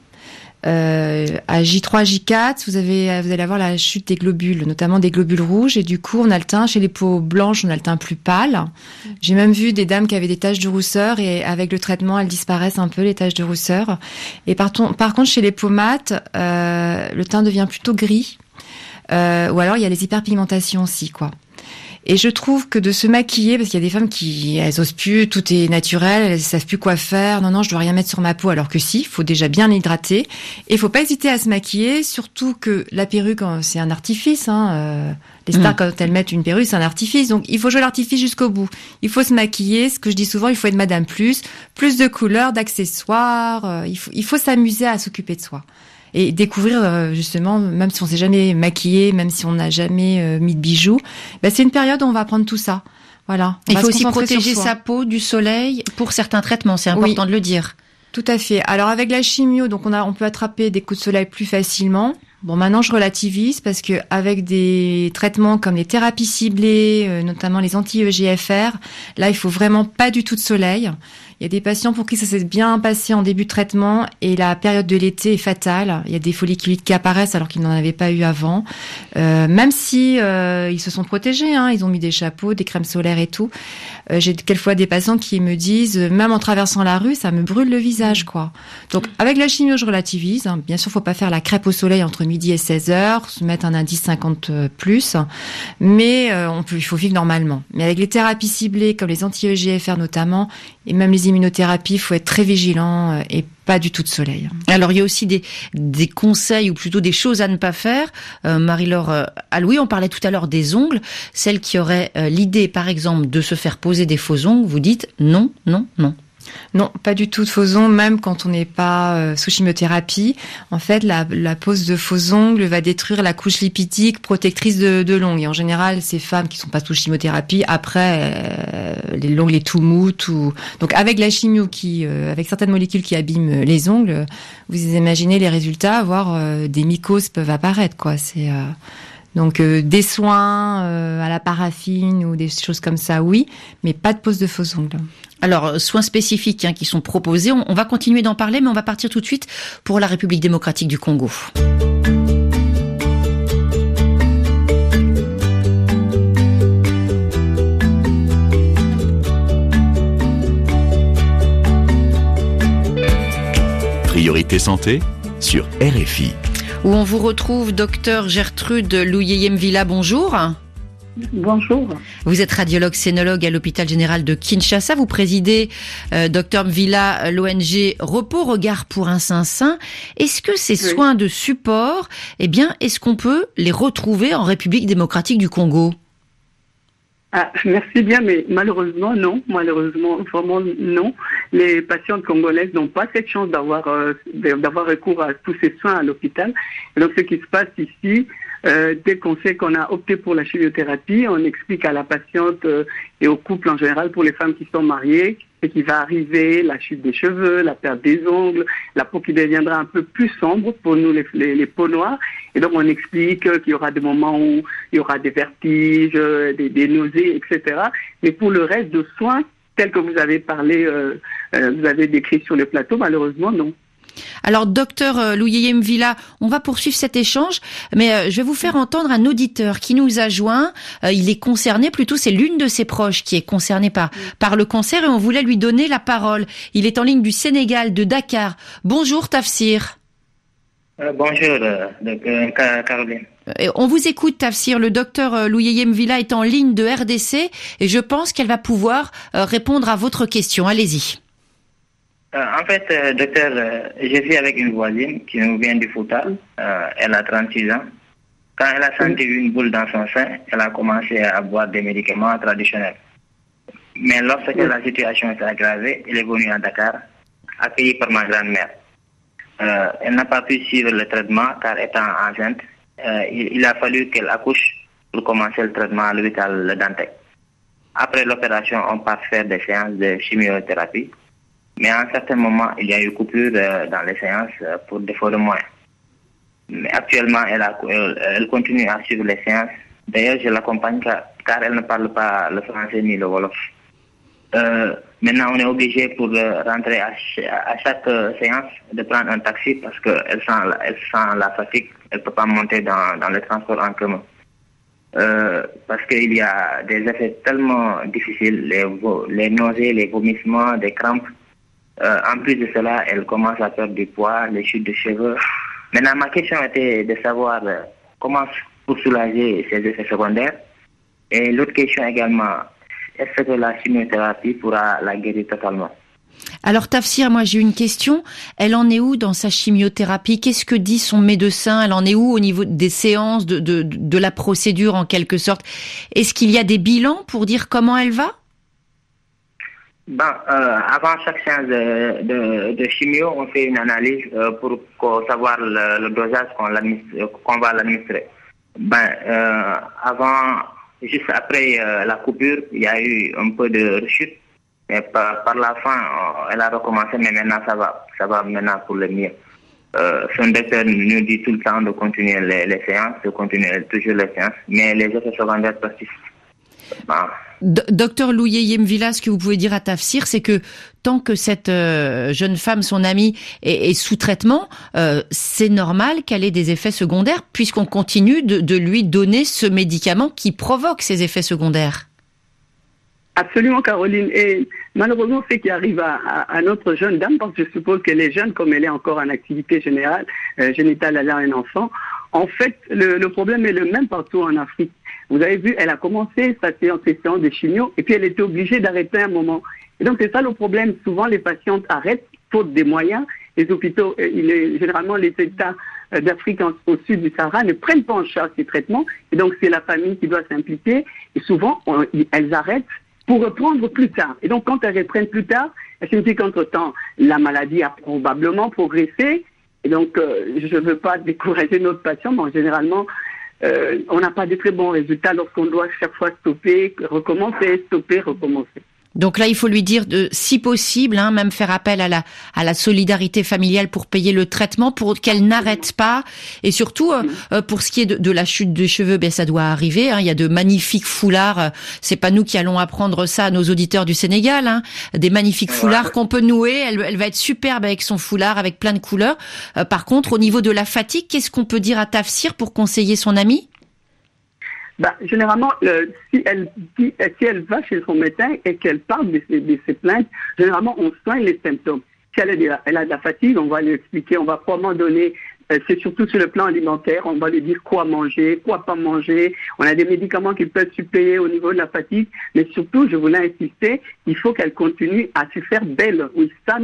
Speaker 5: Euh, à J trois, J quatre, vous avez, vous allez avoir la chute des globules, notamment des globules rouges, et du coup, on a le teint, chez les peaux blanches, on a le teint plus pâle. J'ai même vu des dames qui avaient des taches de rousseur, et avec le traitement, elles disparaissent un peu, les taches de rousseur. Et par, ton, par contre, chez les peaux mates, euh, le teint devient plutôt gris, euh, ou alors il y a les hyperpigmentations aussi, quoi. Et je trouve que de se maquiller, parce qu'il y a des femmes qui, elles osent plus, tout est naturel, elles savent plus quoi faire. Non, non, je dois rien mettre sur ma peau, alors que si, il faut déjà bien l'hydrater. Et il faut pas hésiter à se maquiller, surtout que la perruque, c'est un artifice, hein. Euh, les stars, mmh. quand elles mettent une perruque, c'est un artifice. Donc, il faut jouer l'artifice jusqu'au bout. Il faut se maquiller. Ce que je dis souvent, il faut être Madame Plus, plus de couleurs, d'accessoires. Euh, il faut, il faut s'amuser à s'occuper de soi. Et découvrir, euh, justement, même si on s'est jamais maquillé, même si on n'a jamais euh, mis de bijoux, bah, c'est une période où on va apprendre tout ça. Voilà.
Speaker 3: Il faut aussi protéger sa peau du soleil pour certains traitements. C'est important oui. de le dire.
Speaker 5: Tout à fait. Alors, avec la chimio, donc on a, on peut attraper des coups de soleil plus facilement. Bon, maintenant, je relativise parce que avec des traitements comme les thérapies ciblées, euh, notamment les anti-E G F R, là, il faut vraiment pas du tout de soleil. Il y a des patients pour qui ça s'est bien passé en début de traitement et la période de l'été est fatale. Il y a des folliculites qui apparaissent alors qu'ils n'en avaient pas eu avant. Euh, même si euh, ils se sont protégés, hein, ils ont mis des chapeaux, des crèmes solaires et tout. Euh, j'ai quelquefois des patients qui me disent, même en traversant la rue, ça me brûle le visage, quoi. Donc avec la chimio, je relativise. Hein. Bien sûr, faut pas faire la crêpe au soleil entre midi et seize heures, se mettre un indice cinquante plus, mais euh, on peut, il faut vivre normalement. Mais avec les thérapies ciblées comme les anti-E G F R notamment, et même les immunothérapie, il faut être très vigilant et pas du tout de soleil.
Speaker 3: Alors, il y a aussi des, des conseils ou plutôt des choses à ne pas faire. Euh, Marie-Laure euh, Alloué, on parlait tout à l'heure des ongles. Celle qui aurait euh, l'idée, par exemple, de se faire poser des faux ongles, vous dites non, non, non.
Speaker 5: Non, pas du tout de faux ongles, même quand on n'est pas euh, sous chimiothérapie. En fait, la, la pose de faux ongles va détruire la couche lipidique protectrice de, de l'ongle. Et en général, ces femmes qui sont pas sous chimiothérapie, après, euh, l'ongle est tout mou, tout... Donc, avec la chimio, qui, euh, avec certaines molécules qui abîment les ongles, vous imaginez les résultats, voire euh, des mycoses peuvent apparaître, quoi. C'est... Euh... Donc euh, des soins euh, à la paraffine ou des choses comme ça, oui, mais pas de pose de faux ongles.
Speaker 3: Alors, soins spécifiques hein, qui sont proposés, on, on va continuer d'en parler, mais on va partir tout de suite pour la République démocratique du Congo.
Speaker 2: Priorité santé sur R F I.
Speaker 3: Où on vous retrouve, docteur Gertrude Louyeye-Mvila, bonjour.
Speaker 7: Bonjour.
Speaker 3: Vous êtes radiologue scénologue à l'hôpital général de Kinshasa. Vous présidez, euh, docteur Mvila, l'O N G Repos Regard pour un sein sain. Est-ce que ces oui. soins de support, eh bien, est-ce qu'on peut les retrouver en République démocratique du Congo ?
Speaker 7: Ah, merci bien, mais malheureusement, non. Malheureusement, vraiment, non. Les patientes congolaises n'ont pas cette chance d'avoir euh, d'avoir recours à tous ces soins à l'hôpital. Et donc, ce qui se passe ici, euh, dès qu'on sait qu'on a opté pour la chimiothérapie, on explique à la patiente euh, et au couple en général, pour les femmes qui sont mariées, ce qui va arriver, la chute des cheveux, la perte des ongles, la peau qui deviendra un peu plus sombre pour nous, les, les, les peaux noires. Et donc, on explique qu'il y aura des moments où il y aura des vertiges, des, des nausées, et cetera. Mais pour le reste de soins, tels que vous avez parlé, euh, euh, vous avez décrit sur le plateau, malheureusement, non.
Speaker 3: Alors, docteur Louyeye-Mvila, on va poursuivre cet échange, mais euh, je vais vous faire entendre un auditeur qui nous a joint. Euh, il est concerné, plutôt c'est l'une de ses proches qui est concernée par, par le cancer et on voulait lui donner la parole. Il est en ligne du Sénégal, de Dakar. Bonjour Tafsir.
Speaker 8: Euh, bonjour, euh, euh, Caroline.
Speaker 3: Et on vous écoute, Tafsir. Le docteur euh, Louyeye-Mvila est en ligne de R D C et je pense qu'elle va pouvoir euh, répondre à votre question. Allez-y.
Speaker 8: Euh, en fait, euh, docteur, euh, je vis avec une voisine qui nous vient du Fouta. Euh, elle a trente-six ans. Quand elle a senti une boule dans son sein, elle a commencé à boire des médicaments traditionnels. Mais lorsque la situation s'est aggravée, elle est venue à Dakar, accueillie par ma grand-mère. Euh, elle n'a pas pu suivre le traitement car étant enceinte, euh, il, il a fallu qu'elle accouche pour commencer le traitement à l'hôpital Le Dantec. Après l'opération, on part faire des séances de chimiothérapie. Mais à un certain moment, il y a eu coupure euh, dans les séances euh, pour défaut de moyens. Mais actuellement, elle, a, elle, elle continue à suivre les séances. D'ailleurs, je l'accompagne car, car elle ne parle pas le français ni le wolof. Euh, maintenant, on est obligé pour euh, rentrer à, ch- à chaque euh, séance de prendre un taxi parce qu'elle sent, la, elle sent la fatigue. Elle ne peut pas monter dans, dans le transport en commun. Euh, parce qu'il y a des effets tellement difficiles, les, vo- les nausées, les vomissements, des crampes. Euh, en plus de cela, elle commence à perdre du poids, les chutes de cheveux. Maintenant, ma question était de savoir euh, comment pour soulager ces effets secondaires Et l'autre question également, est-ce que la chimiothérapie pourra la guérir totalement?
Speaker 3: Alors Tafsir, moi j'ai une question. Elle en est où dans sa chimiothérapie? Qu'est-ce que dit son médecin? Elle en est où au niveau des séances, de, de, de la procédure en quelque sorte? Est-ce qu'il y a des bilans pour dire comment elle va?
Speaker 8: Ben, euh, avant chaque séance de, de, de chimio, on fait une analyse euh, pour, pour savoir le, le dosage qu'on, qu'on va l'administrer. Ben, euh, avant, juste après euh, la coupure, il y a eu un peu de rechute. Mais par, par la fin, elle a recommencé, mais maintenant ça va, ça va maintenant pour le mieux. Euh, son docteur nous dit tout le temps de continuer les, les séances, de continuer toujours les séances, mais les effets secondaires persistent. Ah.
Speaker 3: Docteur Louyeyem Villa, ce que vous pouvez dire à Tafsir, c'est que tant que cette euh, jeune femme, son amie, est, est sous traitement, euh, c'est normal qu'elle ait des effets secondaires, puisqu'on continue de, de lui donner ce médicament qui provoque ces effets secondaires.
Speaker 7: Absolument, Caroline. Et malheureusement, ce qui arrive à, à, à notre jeune dame, parce que je suppose qu'elle est jeune, comme elle est encore en activité générale, euh, génitale, elle a un enfant. En fait, le, le problème est le même partout en Afrique. Vous avez vu, elle a commencé sa séance de chimio, et puis elle était obligée d'arrêter un moment. Et donc, c'est ça le problème. Souvent, les patientes arrêtent, faute des moyens. Les hôpitaux, euh, il est, généralement, les États euh, d'Afrique en, au sud du Sahara ne prennent pas en charge ces traitements. Et donc, c'est la famille qui doit s'impliquer. Et souvent, on, elles arrêtent pour reprendre plus tard. Et donc, quand elles reprennent plus tard, elles signifie qu'entre-temps, la maladie a probablement progressé. Et donc, euh, je ne veux pas décourager notre patient, mais généralement, euh, on n'a pas de très bons résultats lorsqu'on doit chaque fois stopper, recommencer, stopper, recommencer.
Speaker 3: Donc là, il faut lui dire, de, si possible, hein, même faire appel à la à la solidarité familiale pour payer le traitement, pour qu'elle n'arrête pas. Et surtout, euh, pour ce qui est de, de la chute de cheveux, ben ça doit arriver. Hein, il y a de magnifiques foulards. C'est pas nous qui allons apprendre ça à nos auditeurs du Sénégal. Hein, des magnifiques foulards qu'on peut nouer. Elle, elle va être superbe avec son foulard, avec plein de couleurs. Euh, par contre, au niveau de la fatigue, qu'est-ce qu'on peut dire à Tafsir pour conseiller son amie?
Speaker 7: Bah, généralement, euh, si elle dit, si elle va chez son médecin et qu'elle parle de ses, de ses plaintes, généralement, on soigne les symptômes. Si elle a de la, elle a de la fatigue, on va lui expliquer, on va probablement donner, euh, c'est surtout sur le plan alimentaire, on va lui dire quoi manger, quoi pas manger. On a des médicaments qui peuvent suppléer au niveau de la fatigue, mais surtout, je voulais insister, il faut qu'elle continue à se faire belle. Oui, ça,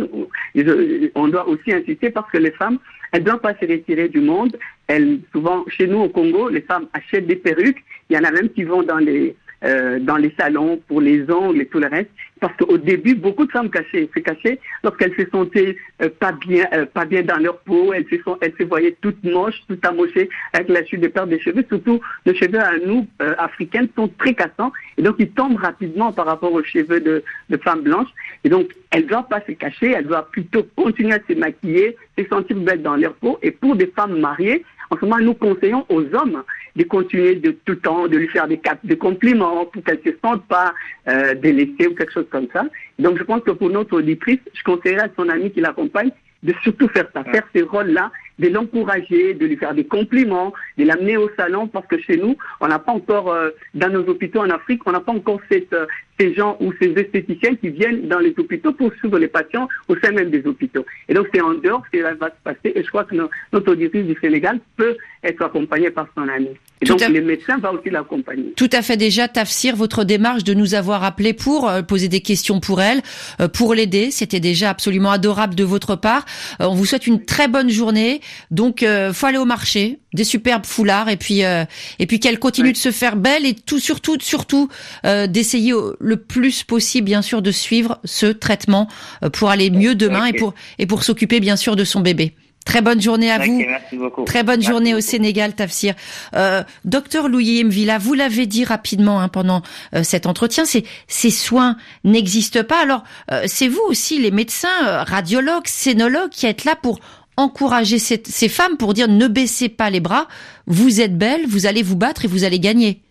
Speaker 7: on doit aussi insister parce que les femmes, elles ne doivent pas se retirer du monde. Elles, souvent, chez nous au Congo, les femmes achètent des perruques. Il y en a même qui vont dans les euh, dans les salons pour les ongles et tout le reste. Parce qu'au début, beaucoup de femmes cachaient, se cachaient lorsqu'elles se sentaient euh, pas bien, euh, pas bien dans leur peau. Elles se sont, elles se voyaient toutes moches, toutes amochées avec la chute de perte des cheveux. Surtout, nos cheveux à nous euh, africaines sont très cassants et donc ils tombent rapidement par rapport aux cheveux de, de femmes blanches. Et donc, elles ne doivent pas se cacher, elles doivent plutôt continuer à se maquiller, se sentir belles dans leur peau. Et pour des femmes mariées, en ce moment, nous conseillons aux hommes de continuer de tout le temps, de lui faire des, des compliments pour qu'elle ne se sente pas euh, délaissée ou quelque chose comme ça. Donc, je pense que pour notre auditrice, je conseillerais à son ami qui l'accompagne de surtout faire ça, faire ces rôles-là, de l'encourager, de lui faire des compliments, de l'amener au salon, parce que chez nous, on n'a pas encore, euh, dans nos hôpitaux en Afrique, on n'a pas encore cette, euh, ces gens ou ces esthéticiens qui viennent dans les hôpitaux pour suivre les patients au sein même des hôpitaux. Et donc, c'est en dehors que ça va se passer, et je crois que nos, notre auditrice du Sénégal peut être accompagnée par son ami. Et donc, les médecins vont aussi l'accompagner.
Speaker 3: Tout à fait. Déjà, Tafsir, votre démarche de nous avoir appelés pour euh, poser des questions pour elle, euh, pour l'aider, c'était déjà absolument adorable de votre part. Euh, on vous souhaite une très bonne journée. Donc, euh, faut aller au marché, des superbes foulards, et puis euh, et puis qu'elle continue oui. de se faire belle, et tout surtout surtout euh, d'essayer le plus possible, bien sûr, de suivre ce traitement euh, pour aller mieux demain okay. et pour et pour s'occuper bien sûr de son bébé. Très bonne journée à okay, vous.
Speaker 8: Merci beaucoup.
Speaker 3: Très bonne
Speaker 8: merci
Speaker 3: journée
Speaker 8: beaucoup.
Speaker 3: au Sénégal, Tafsir. Euh, Docteur Louyeyem Villa, vous l'avez dit rapidement hein, pendant euh, cet entretien, ces, ces soins n'existent pas. Alors, euh, c'est vous aussi, les médecins, euh, radiologues, scénologues, qui êtes là pour encourager ces, ces femmes, pour dire ne baissez pas les bras, vous êtes belles, vous allez vous battre et vous allez gagner.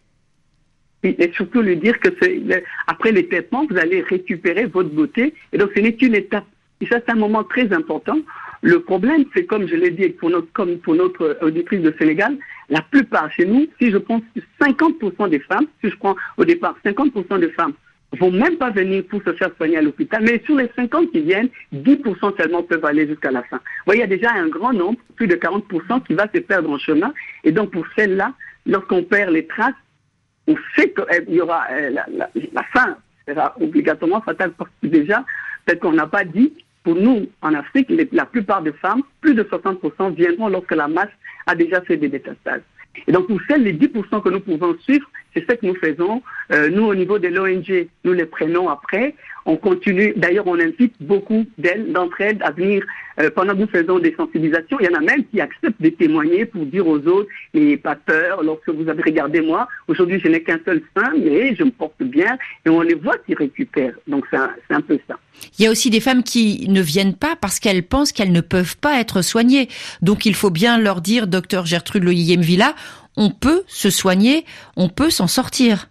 Speaker 7: Et surtout lui dire que c'est, après les traitements, vous allez récupérer votre beauté. Et donc, ce n'est qu'une étape. Et ça, c'est un moment très important. Le problème, c'est comme je l'ai dit, pour notre, comme pour notre auditrice de Sénégal, la plupart chez nous, si je pense que cinquante pour cent des femmes, si je prends au départ cinquante pour cent des femmes, vont même pas venir pour se faire soigner à l'hôpital, mais sur les cinquante qui viennent, dix pour cent seulement peuvent aller jusqu'à la fin. Vous voyez, il y a déjà un grand nombre, plus de quarante pour cent qui va se perdre en chemin. Et donc, pour celles-là, lorsqu'on perd les traces, on sait qu'il y aura euh, la, la, la fin sera obligatoirement fatale parce que déjà, peut-être qu'on n'a pas dit, pour nous, en Afrique, les, la plupart des femmes, plus de soixante pour cent viendront lorsque la masse a déjà fait des métastases. Et donc, pour celles, les dix pour cent que nous pouvons suivre, c'est ce que nous faisons. Euh, nous, au niveau de l'O N G, nous les prenons après. On continue. D'ailleurs, on invite beaucoup d'elles, d'entre elles à venir euh, pendant que nous faisons des sensibilisations. Il y en a même qui acceptent de témoigner pour dire aux autres, n'ayez pas peur. Lorsque vous avez regardé moi, aujourd'hui, je n'ai qu'un seul sein, mais je me porte bien. Et on les voit qui récupèrent. Donc, c'est un, c'est un peu ça.
Speaker 3: Il y a aussi des femmes qui ne viennent pas parce qu'elles pensent qu'elles ne peuvent pas être soignées. Donc, il faut bien leur dire, docteur Gertrude Loyer-Yemvilla, on peut se soigner, on peut s'en sortir.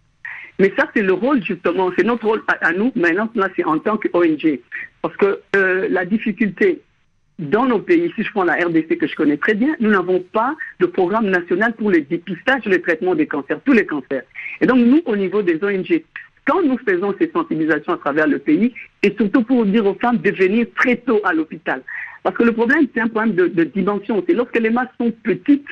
Speaker 7: Mais ça, c'est le rôle, justement, c'est notre rôle à, à nous, maintenant, là, c'est en tant qu'O N G. Parce que euh, la difficulté dans nos pays, si je prends la R D C que je connais très bien, nous n'avons pas de programme national pour le dépistage et le traitement des cancers, tous les cancers. Et donc, nous, au niveau des O N G, quand nous faisons ces sensibilisations à travers le pays, et surtout pour dire aux femmes de venir très tôt à l'hôpital. Parce que le problème, c'est un problème de, de dimension. C'est lorsque les masses sont petites,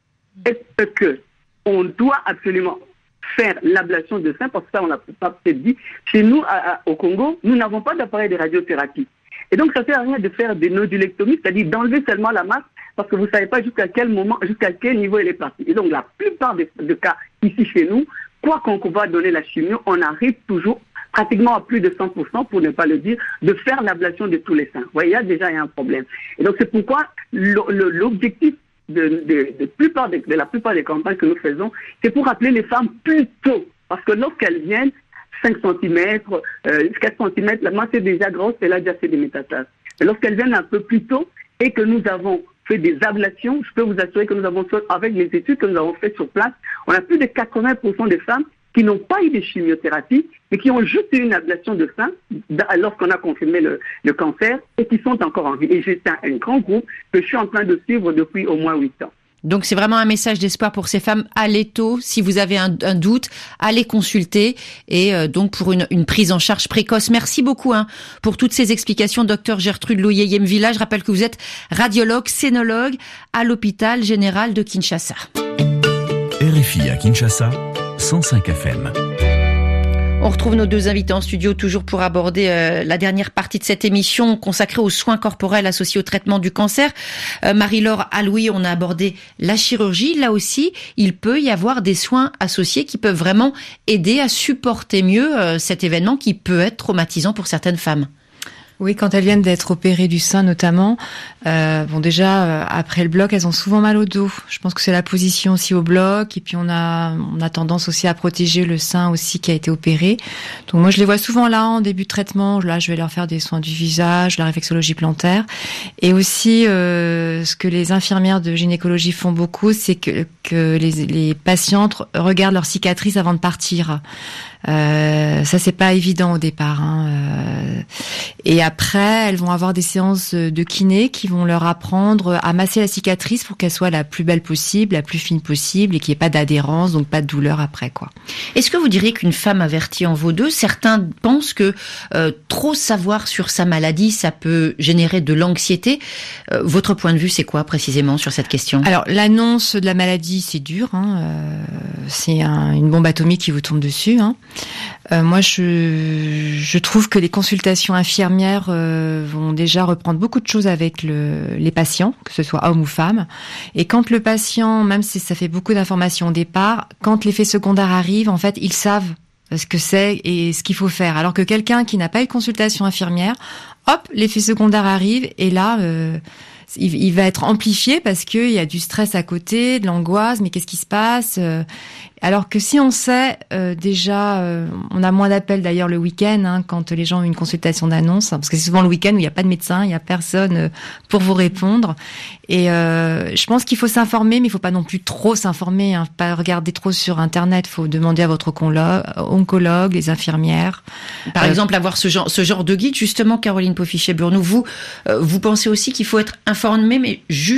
Speaker 7: est-ce que on doit absolument faire l'ablation de sein, parce que ça, on l'a pas peut-être dit. Chez nous, à, à, au Congo, nous n'avons pas d'appareil de radiothérapie. Et donc, ça ne sert à rien de faire des nodulectomies, c'est-à-dire d'enlever seulement la masse, parce que vous ne savez pas jusqu'à quel moment, jusqu'à quel niveau elle est partie. Et donc, la plupart des, des cas ici chez nous, quoi qu'on va donner la chimio, on arrive toujours pratiquement à plus de cent pour cent, pour ne pas le dire, de faire l'ablation de tous les seins. Vous voyez, il y a déjà un problème. Et donc, c'est pourquoi le, le, l'objectif de, de, de, plupart de, de la plupart des campagnes que nous faisons, c'est pour appeler les femmes plus tôt. Parce que lorsqu'elles viennent, cinq centimètres, euh, quatre centimètres, la masse est déjà grosse, elle a déjà fait des métastases. Et lorsqu'elles viennent un peu plus tôt et que nous avons fait des ablations, je peux vous assurer que nous avons fait, avec les études que nous avons faites sur place, on a plus de quatre-vingts pour cent des femmes qui n'ont pas eu de chimiothérapie, mais qui ont juste eu une ablation de sein lorsqu'on a confirmé le, le cancer et qui sont encore en vie. Et j'ai un, un grand groupe que je suis en train de suivre depuis au moins huit ans.
Speaker 3: Donc c'est vraiment un message d'espoir pour ces femmes. Allez tôt, si vous avez un, un doute, allez consulter et euh, donc pour une, une prise en charge précoce. Merci beaucoup hein, pour toutes ces explications, docteur Gertrude Loyer-Yemvilla. Je rappelle que vous êtes radiologue, scénologue à l'hôpital général de Kinshasa.
Speaker 2: R F I à Kinshasa, cent cinq F M.
Speaker 3: On retrouve nos deux invités en studio toujours pour aborder euh, la dernière partie de cette émission consacrée aux soins corporels associés au traitement du cancer. Euh, Marie-Laure Aloui, on a abordé la chirurgie. Là aussi, il peut y avoir des soins associés qui peuvent vraiment aider à supporter mieux euh, cet événement qui peut être traumatisant pour certaines femmes.
Speaker 5: Oui, quand elles viennent d'être opérées du sein notamment, euh, bon déjà euh, après le bloc, elles ont souvent mal au dos. Je pense que c'est la position aussi au bloc, et puis on a on a tendance aussi à protéger le sein aussi qui a été opéré. Donc moi je les vois souvent là en début de traitement. Là je vais leur faire des soins du visage, la réflexologie plantaire, et aussi euh, ce que les infirmières de gynécologie font beaucoup, c'est que que les les patientes regardent leurs cicatrices avant de partir. Euh, ça c'est pas évident au départ hein. euh, et après elles vont avoir des séances de kiné qui vont leur apprendre à masser la cicatrice pour qu'elle soit la plus belle possible, la plus fine possible, et qu'il n'y ait pas d'adhérence, donc pas de douleur après quoi.
Speaker 3: Est-ce que vous diriez qu'une femme avertie en vaut deux? Certains pensent que euh, trop savoir sur sa maladie, ça peut générer de l'anxiété. Euh, votre point de vue c'est quoi précisément sur cette question?
Speaker 5: Alors l'annonce de la maladie c'est dur hein. euh, c'est un, une bombe atomique qui vous tombe dessus hein. Euh, moi, je, je trouve que les consultations infirmières euh, vont déjà reprendre beaucoup de choses avec le, les patients, que ce soit hommes ou femmes. Et quand le patient, même si ça fait beaucoup d'informations au départ, quand l'effet secondaire arrive, en fait, ils savent ce que c'est et ce qu'il faut faire. Alors que quelqu'un qui n'a pas eu de consultation infirmière, hop, l'effet secondaire arrive et là... Euh, Il, il va être amplifié parce qu'il y a du stress à côté, de l'angoisse, mais qu'est-ce qui se passe? Alors que si on sait euh, déjà, euh, on a moins d'appels d'ailleurs le week-end hein, quand les gens ont une consultation d'annonce, hein, parce que c'est souvent le week-end où il n'y a pas de médecin, il n'y a personne euh, pour vous répondre. Et euh, je pense qu'il faut s'informer, mais il ne faut pas non plus trop s'informer, hein, pas regarder trop sur Internet. Il faut demander à votre oncologue, les infirmières.
Speaker 3: Par
Speaker 5: euh,
Speaker 3: exemple, avoir ce genre, ce genre de guide, justement, Caroline Poffichet-Burnou, vous, euh, vous pensez aussi qu'il faut être informé, mais juste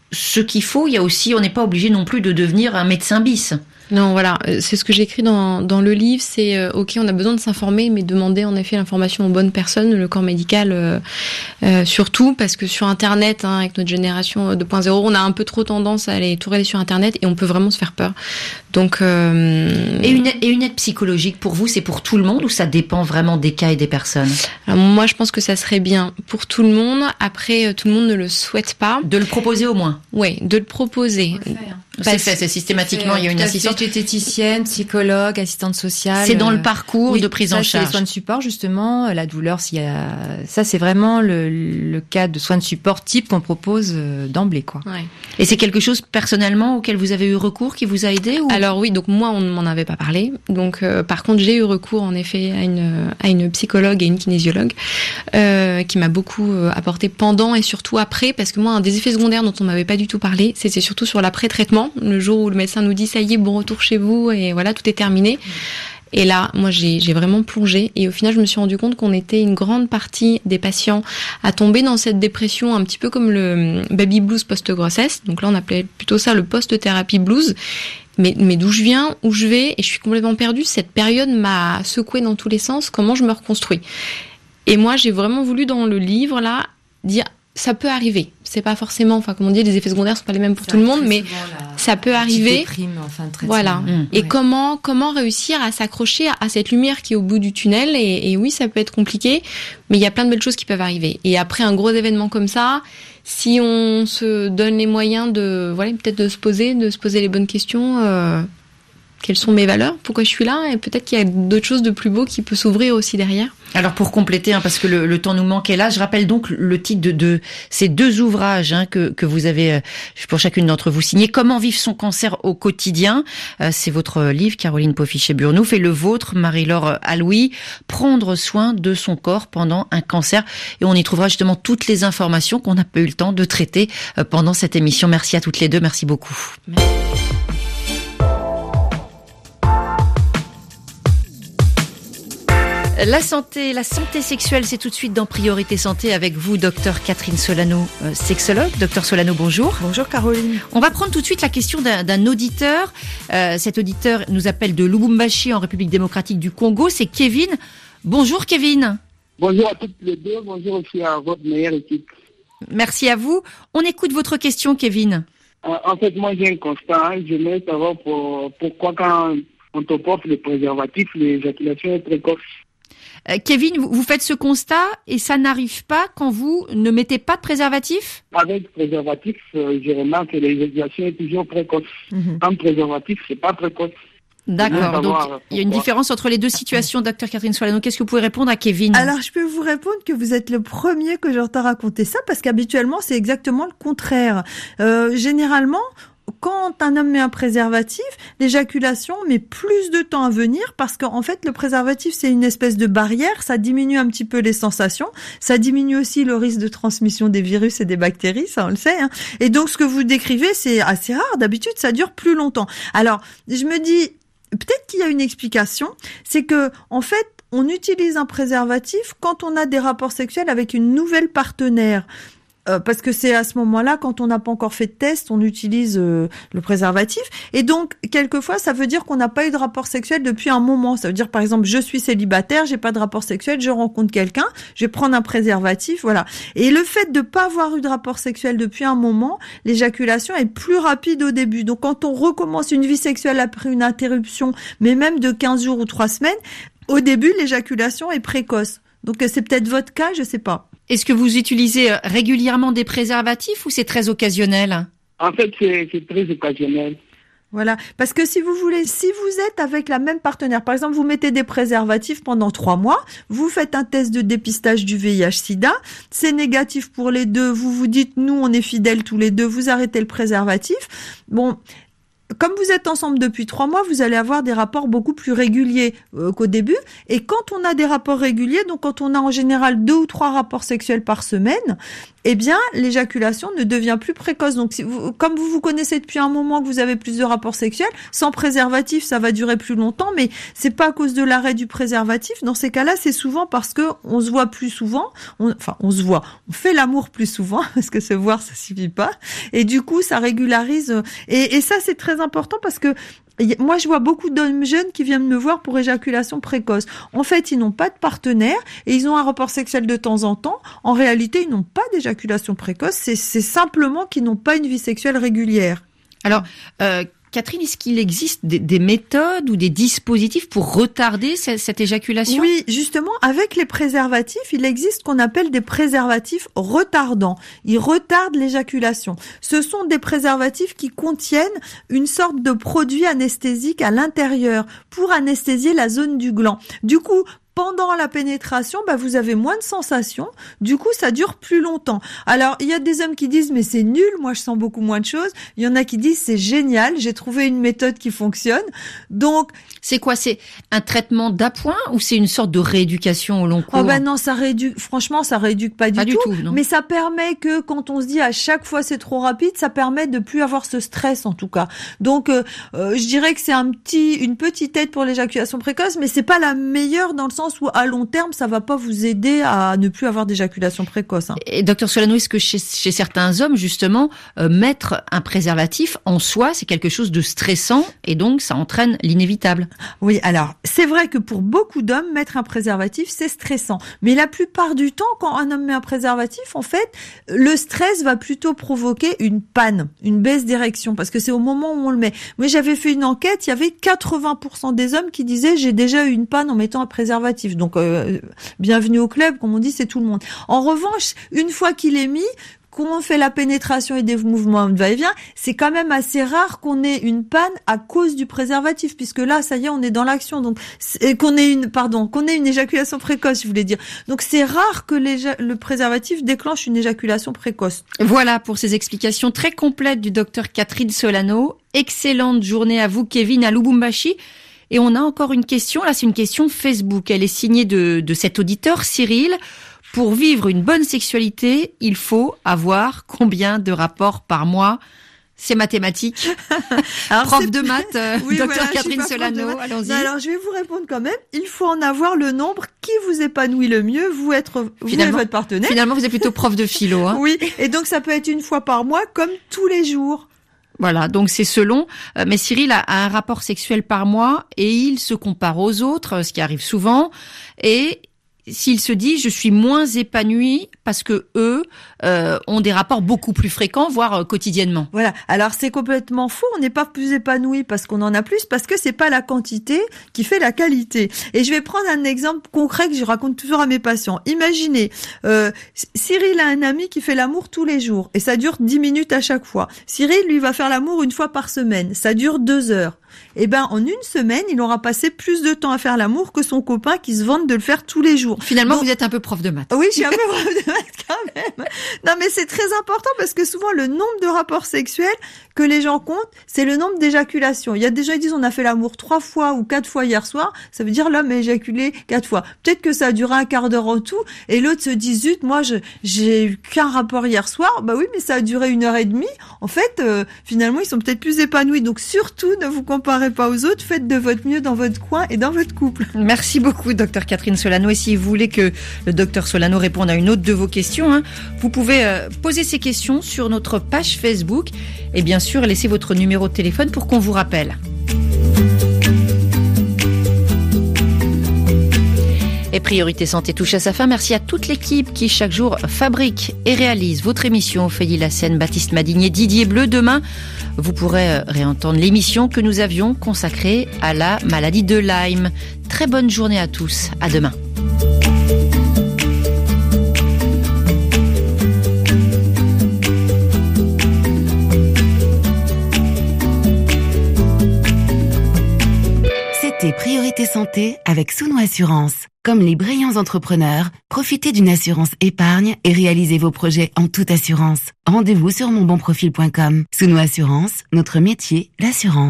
Speaker 3: ce qu'il faut. Il y a aussi, on n'est pas obligé non plus de devenir un médecin bis.
Speaker 4: Non, voilà, c'est ce que j'écris dans, dans le livre, c'est euh, ok, on a besoin de s'informer, mais demander en effet l'information aux bonnes personnes, le corps médical euh, euh, surtout, parce que sur Internet, hein, avec notre génération deux point zéro, on a un peu trop tendance à aller tout regarder sur Internet et on peut vraiment se faire peur. Donc euh...
Speaker 3: et une et une aide psychologique pour vous, c'est pour tout le monde ou ça dépend vraiment des cas et des personnes?
Speaker 4: Alors moi, je pense que ça serait bien pour tout le monde. Après, tout le monde ne le souhaite pas.
Speaker 3: De le proposer au moins.
Speaker 4: Oui, de le proposer.
Speaker 3: C'est fait, c'est systématiquement, il y a une assistante.
Speaker 5: Diététicienne, psychologue, assistante sociale.
Speaker 3: C'est dans le parcours
Speaker 5: oui,
Speaker 3: de prise
Speaker 5: ça,
Speaker 3: en charge.
Speaker 5: C'est les soins de support, justement, la douleur, s'il y a, ça, c'est vraiment le, le cas de soins de support type qu'on propose d'emblée, quoi.
Speaker 4: Ouais.
Speaker 3: Et c'est quelque chose personnellement auquel vous avez eu recours, qui vous a aidé ou...
Speaker 4: Alors oui, donc moi, on ne m'en avait pas parlé. Donc, euh, par contre, j'ai eu recours, en effet, à une, à une psychologue et une kinésiologue, euh, qui m'a beaucoup apporté pendant et surtout après, parce que moi, un des effets secondaires dont on m'avait pas du tout parlé, c'était surtout sur l'après-traitement, le jour où le médecin nous dit, ça y est, bon retour chez vous, et voilà, tout est terminé. Et là, moi, j'ai, j'ai vraiment plongé. Et au final, je me suis rendu compte qu'on était une grande partie des patients à tomber dans cette dépression, un petit peu comme le baby blues post-grossesse. Donc là, on appelait plutôt ça le post-thérapie blues. Mais, mais d'où je viens, où je vais, et je suis complètement perdue. Cette période m'a secouée dans tous les sens. Comment je me reconstruis? Et moi, j'ai vraiment voulu, dans le livre, là, dire... Ça peut arriver. C'est pas forcément, enfin, comme on dit, les effets secondaires sont pas les mêmes pour ça tout le monde, mais la, ça peut arriver.
Speaker 5: Déprime en fin de traitement.
Speaker 4: Voilà.
Speaker 3: Mmh.
Speaker 4: Et
Speaker 3: ouais.
Speaker 4: comment, comment réussir à s'accrocher à, à cette lumière qui est au bout du tunnel. Et, et oui, ça peut être compliqué, mais il y a plein de belles choses qui peuvent arriver. Et après un gros événement comme ça, si on se donne les moyens de, voilà, peut-être de se poser, de se poser les bonnes questions, euh, quelles sont mes valeurs, pourquoi je suis là, et peut-être qu'il y a d'autres choses de plus beau qui peut s'ouvrir aussi derrière.
Speaker 3: Alors pour compléter, hein, parce que le, le temps nous manque, et là, je rappelle donc le titre de, de ces deux ouvrages hein, que, que vous avez, euh, pour chacune d'entre vous, signé. Comment vivre son cancer au quotidien. Euh, c'est votre livre, Caroline Poffichet-Burnouf, et le vôtre, Marie-Laure Allouy, Prendre soin de son corps pendant un cancer. Et on y trouvera justement toutes les informations qu'on n'a pas eu le temps de traiter euh, pendant cette émission. Merci à toutes les deux, merci beaucoup. Merci. La santé, la santé sexuelle, c'est tout de suite dans Priorité Santé avec vous, docteur Catherine Solano, euh, sexologue. Docteur Solano, bonjour.
Speaker 9: Bonjour Caroline.
Speaker 3: On va prendre tout de suite la question d'un, d'un auditeur. Euh, cet auditeur nous appelle de Lubumbashi en République démocratique du Congo. C'est Kevin. Bonjour Kevin.
Speaker 10: Bonjour à toutes les deux. Bonjour aussi à votre meilleure équipe.
Speaker 3: Merci à vous. On écoute votre question, Kevin.
Speaker 10: Euh, en fait, moi j'ai un constat. Hein. J'aimerais savoir pour, pourquoi quand on te porte le préservatif, l'éjaculation est précoce.
Speaker 3: Euh, Kevin, vous, vous faites ce constat et ça n'arrive pas quand vous ne mettez pas de préservatif?
Speaker 10: Avec préservatif, euh, je remarque que l'éjaculation est toujours précoce. Mm-hmm. Sans préservatif, c'est pas précoce.
Speaker 3: D'accord, donc il y a une différence entre les deux situations, docteur Catherine Solano. Qu'est-ce que vous pouvez répondre à Kevin?
Speaker 9: Alors, je peux vous répondre que vous êtes le premier que j'entends raconter ça, parce qu'habituellement, c'est exactement le contraire. Euh, généralement, quand un homme met un préservatif, l'éjaculation met plus de temps à venir parce qu'en fait, le préservatif, c'est une espèce de barrière. Ça diminue un petit peu les sensations. Ça diminue aussi le risque de transmission des virus et des bactéries, ça on le sait. Hein. Et donc, ce que vous décrivez, c'est assez rare. D'habitude, ça dure plus longtemps. Alors, je me dis, peut-être qu'il y a une explication. C'est que, en fait, on utilise un préservatif quand on a des rapports sexuels avec une nouvelle partenaire. Euh, parce que c'est à ce moment-là, quand on n'a pas encore fait de test, on utilise euh, le préservatif. Et donc, quelquefois, ça veut dire qu'on n'a pas eu de rapport sexuel depuis un moment. Ça veut dire, par exemple, je suis célibataire, j'ai pas de rapport sexuel, je rencontre quelqu'un, je vais prendre un préservatif, voilà. Et le fait de pas avoir eu de rapport sexuel depuis un moment, l'éjaculation est plus rapide au début. Donc, quand on recommence une vie sexuelle après une interruption, mais même de quinze jours ou trois semaines, au début, l'éjaculation est précoce. Donc, c'est peut-être votre cas, je sais pas.
Speaker 3: Est-ce que vous utilisez régulièrement des préservatifs ou c'est très occasionnel?
Speaker 10: En fait, c'est, c'est très occasionnel.
Speaker 9: Voilà, parce que si vous voulez, si vous êtes avec la même partenaire, par exemple, vous mettez des préservatifs pendant trois mois, vous faites un test de dépistage du V I H sida, c'est négatif pour les deux, vous vous dites, nous, on est fidèles tous les deux, vous arrêtez le préservatif. Bon, comme vous êtes ensemble depuis trois mois, vous allez avoir des rapports beaucoup plus réguliers euh, qu'au début. Et quand on a des rapports réguliers, donc quand on a en général deux ou trois rapports sexuels par semaine, eh bien, l'éjaculation ne devient plus précoce. Donc, si vous, comme vous vous connaissez depuis un moment, que vous avez plus de rapports sexuels, sans préservatif, ça va durer plus longtemps, mais c'est pas à cause de l'arrêt du préservatif. Dans ces cas-là, c'est souvent parce que on se voit plus souvent, on, enfin, on se voit, on fait l'amour plus souvent, parce que se voir, ça suffit pas. Et du coup, ça régularise. Et, et ça, c'est très important parce que moi, je vois beaucoup d'hommes jeunes qui viennent me voir pour éjaculation précoce. En fait, ils n'ont pas de partenaire et ils ont un rapport sexuel de temps en temps. En réalité, ils n'ont pas d'éjaculation précoce. C'est, c'est simplement qu'ils n'ont pas une vie sexuelle régulière.
Speaker 3: Alors, euh, Catherine, est-ce qu'il existe des, des méthodes ou des dispositifs pour retarder cette, cette éjaculation ?
Speaker 9: Oui, justement, avec les préservatifs, il existe ce qu'on appelle des préservatifs retardants. Ils retardent l'éjaculation. Ce sont des préservatifs qui contiennent une sorte de produit anesthésique à l'intérieur pour anesthésier la zone du gland. Du coup, pendant la pénétration, bah, vous avez moins de sensations. Du coup, ça dure plus longtemps. Alors, il y a des hommes qui disent, mais c'est nul, moi je sens beaucoup moins de choses. Il y en a qui disent, c'est génial, j'ai trouvé une méthode qui fonctionne. Donc,
Speaker 3: c'est quoi? C'est un traitement d'appoint ou c'est une sorte de rééducation au long cours?
Speaker 9: Oh bah non, ça rééduque, franchement, ça rééduque pas du
Speaker 3: pas
Speaker 9: tout.
Speaker 3: Du tout non.
Speaker 9: Mais ça permet que, quand on se dit à chaque fois c'est trop rapide, ça permet de plus avoir ce stress, en tout cas. Donc, euh, euh, je dirais que c'est un petit, une petite aide pour l'éjaculation précoce, mais c'est pas la meilleure dans le sens où à long terme, ça va pas vous aider à ne plus avoir d'éjaculation précoce. Hein.
Speaker 3: Et docteur Solano, est-ce que chez, chez certains hommes, justement, euh, mettre un préservatif en soi, c'est quelque chose de stressant et donc ça entraîne l'inévitable?
Speaker 9: Oui, alors c'est vrai que pour beaucoup d'hommes, mettre un préservatif, c'est stressant. Mais la plupart du temps, quand un homme met un préservatif, en fait, le stress va plutôt provoquer une panne, une baisse d'érection, parce que c'est au moment où on le met. Moi, j'avais fait une enquête, il y avait quatre-vingts pour cent des hommes qui disaient « j'ai déjà eu une panne en mettant un préservatif ». Donc, euh, bienvenue au club, comme on dit, c'est tout le monde. En revanche, une fois qu'il est mis, qu'on fait la pénétration et des mouvements de va-et-vient, c'est quand même assez rare qu'on ait une panne à cause du préservatif, puisque là, ça y est, on est dans l'action. Donc, et qu'on ait une, pardon, qu'on ait une éjaculation précoce, je voulais dire. Donc, c'est rare que le préservatif déclenche une éjaculation précoce.
Speaker 3: Voilà pour ces explications très complètes du docteur Catherine Solano. Excellente journée à vous, Kevin, à Lubumbashi. Et on a encore une question, là c'est une question Facebook, elle est signée de, de cet auditeur, Cyril. Pour vivre une bonne sexualité, il faut avoir combien de rapports par mois? C'est mathématique. Alors, prof c'est... de maths, euh, oui, docteur voilà, Catherine Solano, allons-y.
Speaker 9: Non, alors, je vais vous répondre quand même. Il faut en avoir le nombre qui vous épanouit le mieux, vous être, vous et votre partenaire.
Speaker 3: Finalement, vous êtes plutôt prof de philo, hein.
Speaker 9: Oui. Et donc, ça peut être une fois par mois, comme tous les jours.
Speaker 3: Voilà, donc c'est selon. Mais Cyril a un rapport sexuel par mois et il se compare aux autres, ce qui arrive souvent. Et s'il se dit, je suis moins épanoui parce que eux euh, ont des rapports beaucoup plus fréquents, voire euh, quotidiennement.
Speaker 9: Voilà. Alors c'est complètement faux. On n'est pas plus épanoui parce qu'on en a plus, parce que c'est pas la quantité qui fait la qualité. Et je vais prendre un exemple concret que je raconte toujours à mes patients. Imaginez, euh, Cyril a un ami qui fait l'amour tous les jours et ça dure dix minutes à chaque fois. Cyril, lui, va faire l'amour une fois par semaine. Ça dure deux heures. Eh ben, en une semaine, il aura passé plus de temps à faire l'amour que son copain qui se vante de le faire tous les jours.
Speaker 3: Finalement, donc, vous êtes un peu prof de maths.
Speaker 9: Oui, je suis un peu prof de maths quand même. Non, mais c'est très important parce que souvent, le nombre de rapports sexuels que les gens comptent, c'est le nombre d'éjaculations. Il y a des gens qui disent on a fait l'amour trois fois ou quatre fois hier soir. Ça veut dire l'homme a éjaculé quatre fois. Peut-être que ça a duré un quart d'heure en tout et l'autre se dit zut, moi, je, j'ai eu qu'un rapport hier soir. Bah oui, mais ça a duré une heure et demie. En fait, euh, finalement, ils sont peut-être plus épanouis. Donc surtout, ne vous comparez pas aux autres. Faites de votre mieux dans votre coin et dans votre couple.
Speaker 3: Merci beaucoup, docteur Catherine Solano. Et si vous voulez que le docteur Solano réponde à une autre de vos questions, hein, vous pouvez euh, poser ces questions sur notre page Facebook et bien sûr laissez votre numéro de téléphone pour qu'on vous rappelle. Et Priorité Santé touche à sa fin. Merci à toute l'équipe qui chaque jour fabrique et réalise votre émission. Ophélie Lassène, Baptiste Madinier, Didier Bleu. Demain, vous pourrez réentendre l'émission que nous avions consacrée à la maladie de Lyme. Très bonne journée à tous. À demain.
Speaker 1: C'était Priorité Santé avec Souno Assurance. Comme les brillants entrepreneurs, profitez d'une assurance épargne et réalisez vos projets en toute assurance. Rendez-vous sur mon bon profil point com. Souno Assurance, notre métier, l'assurance.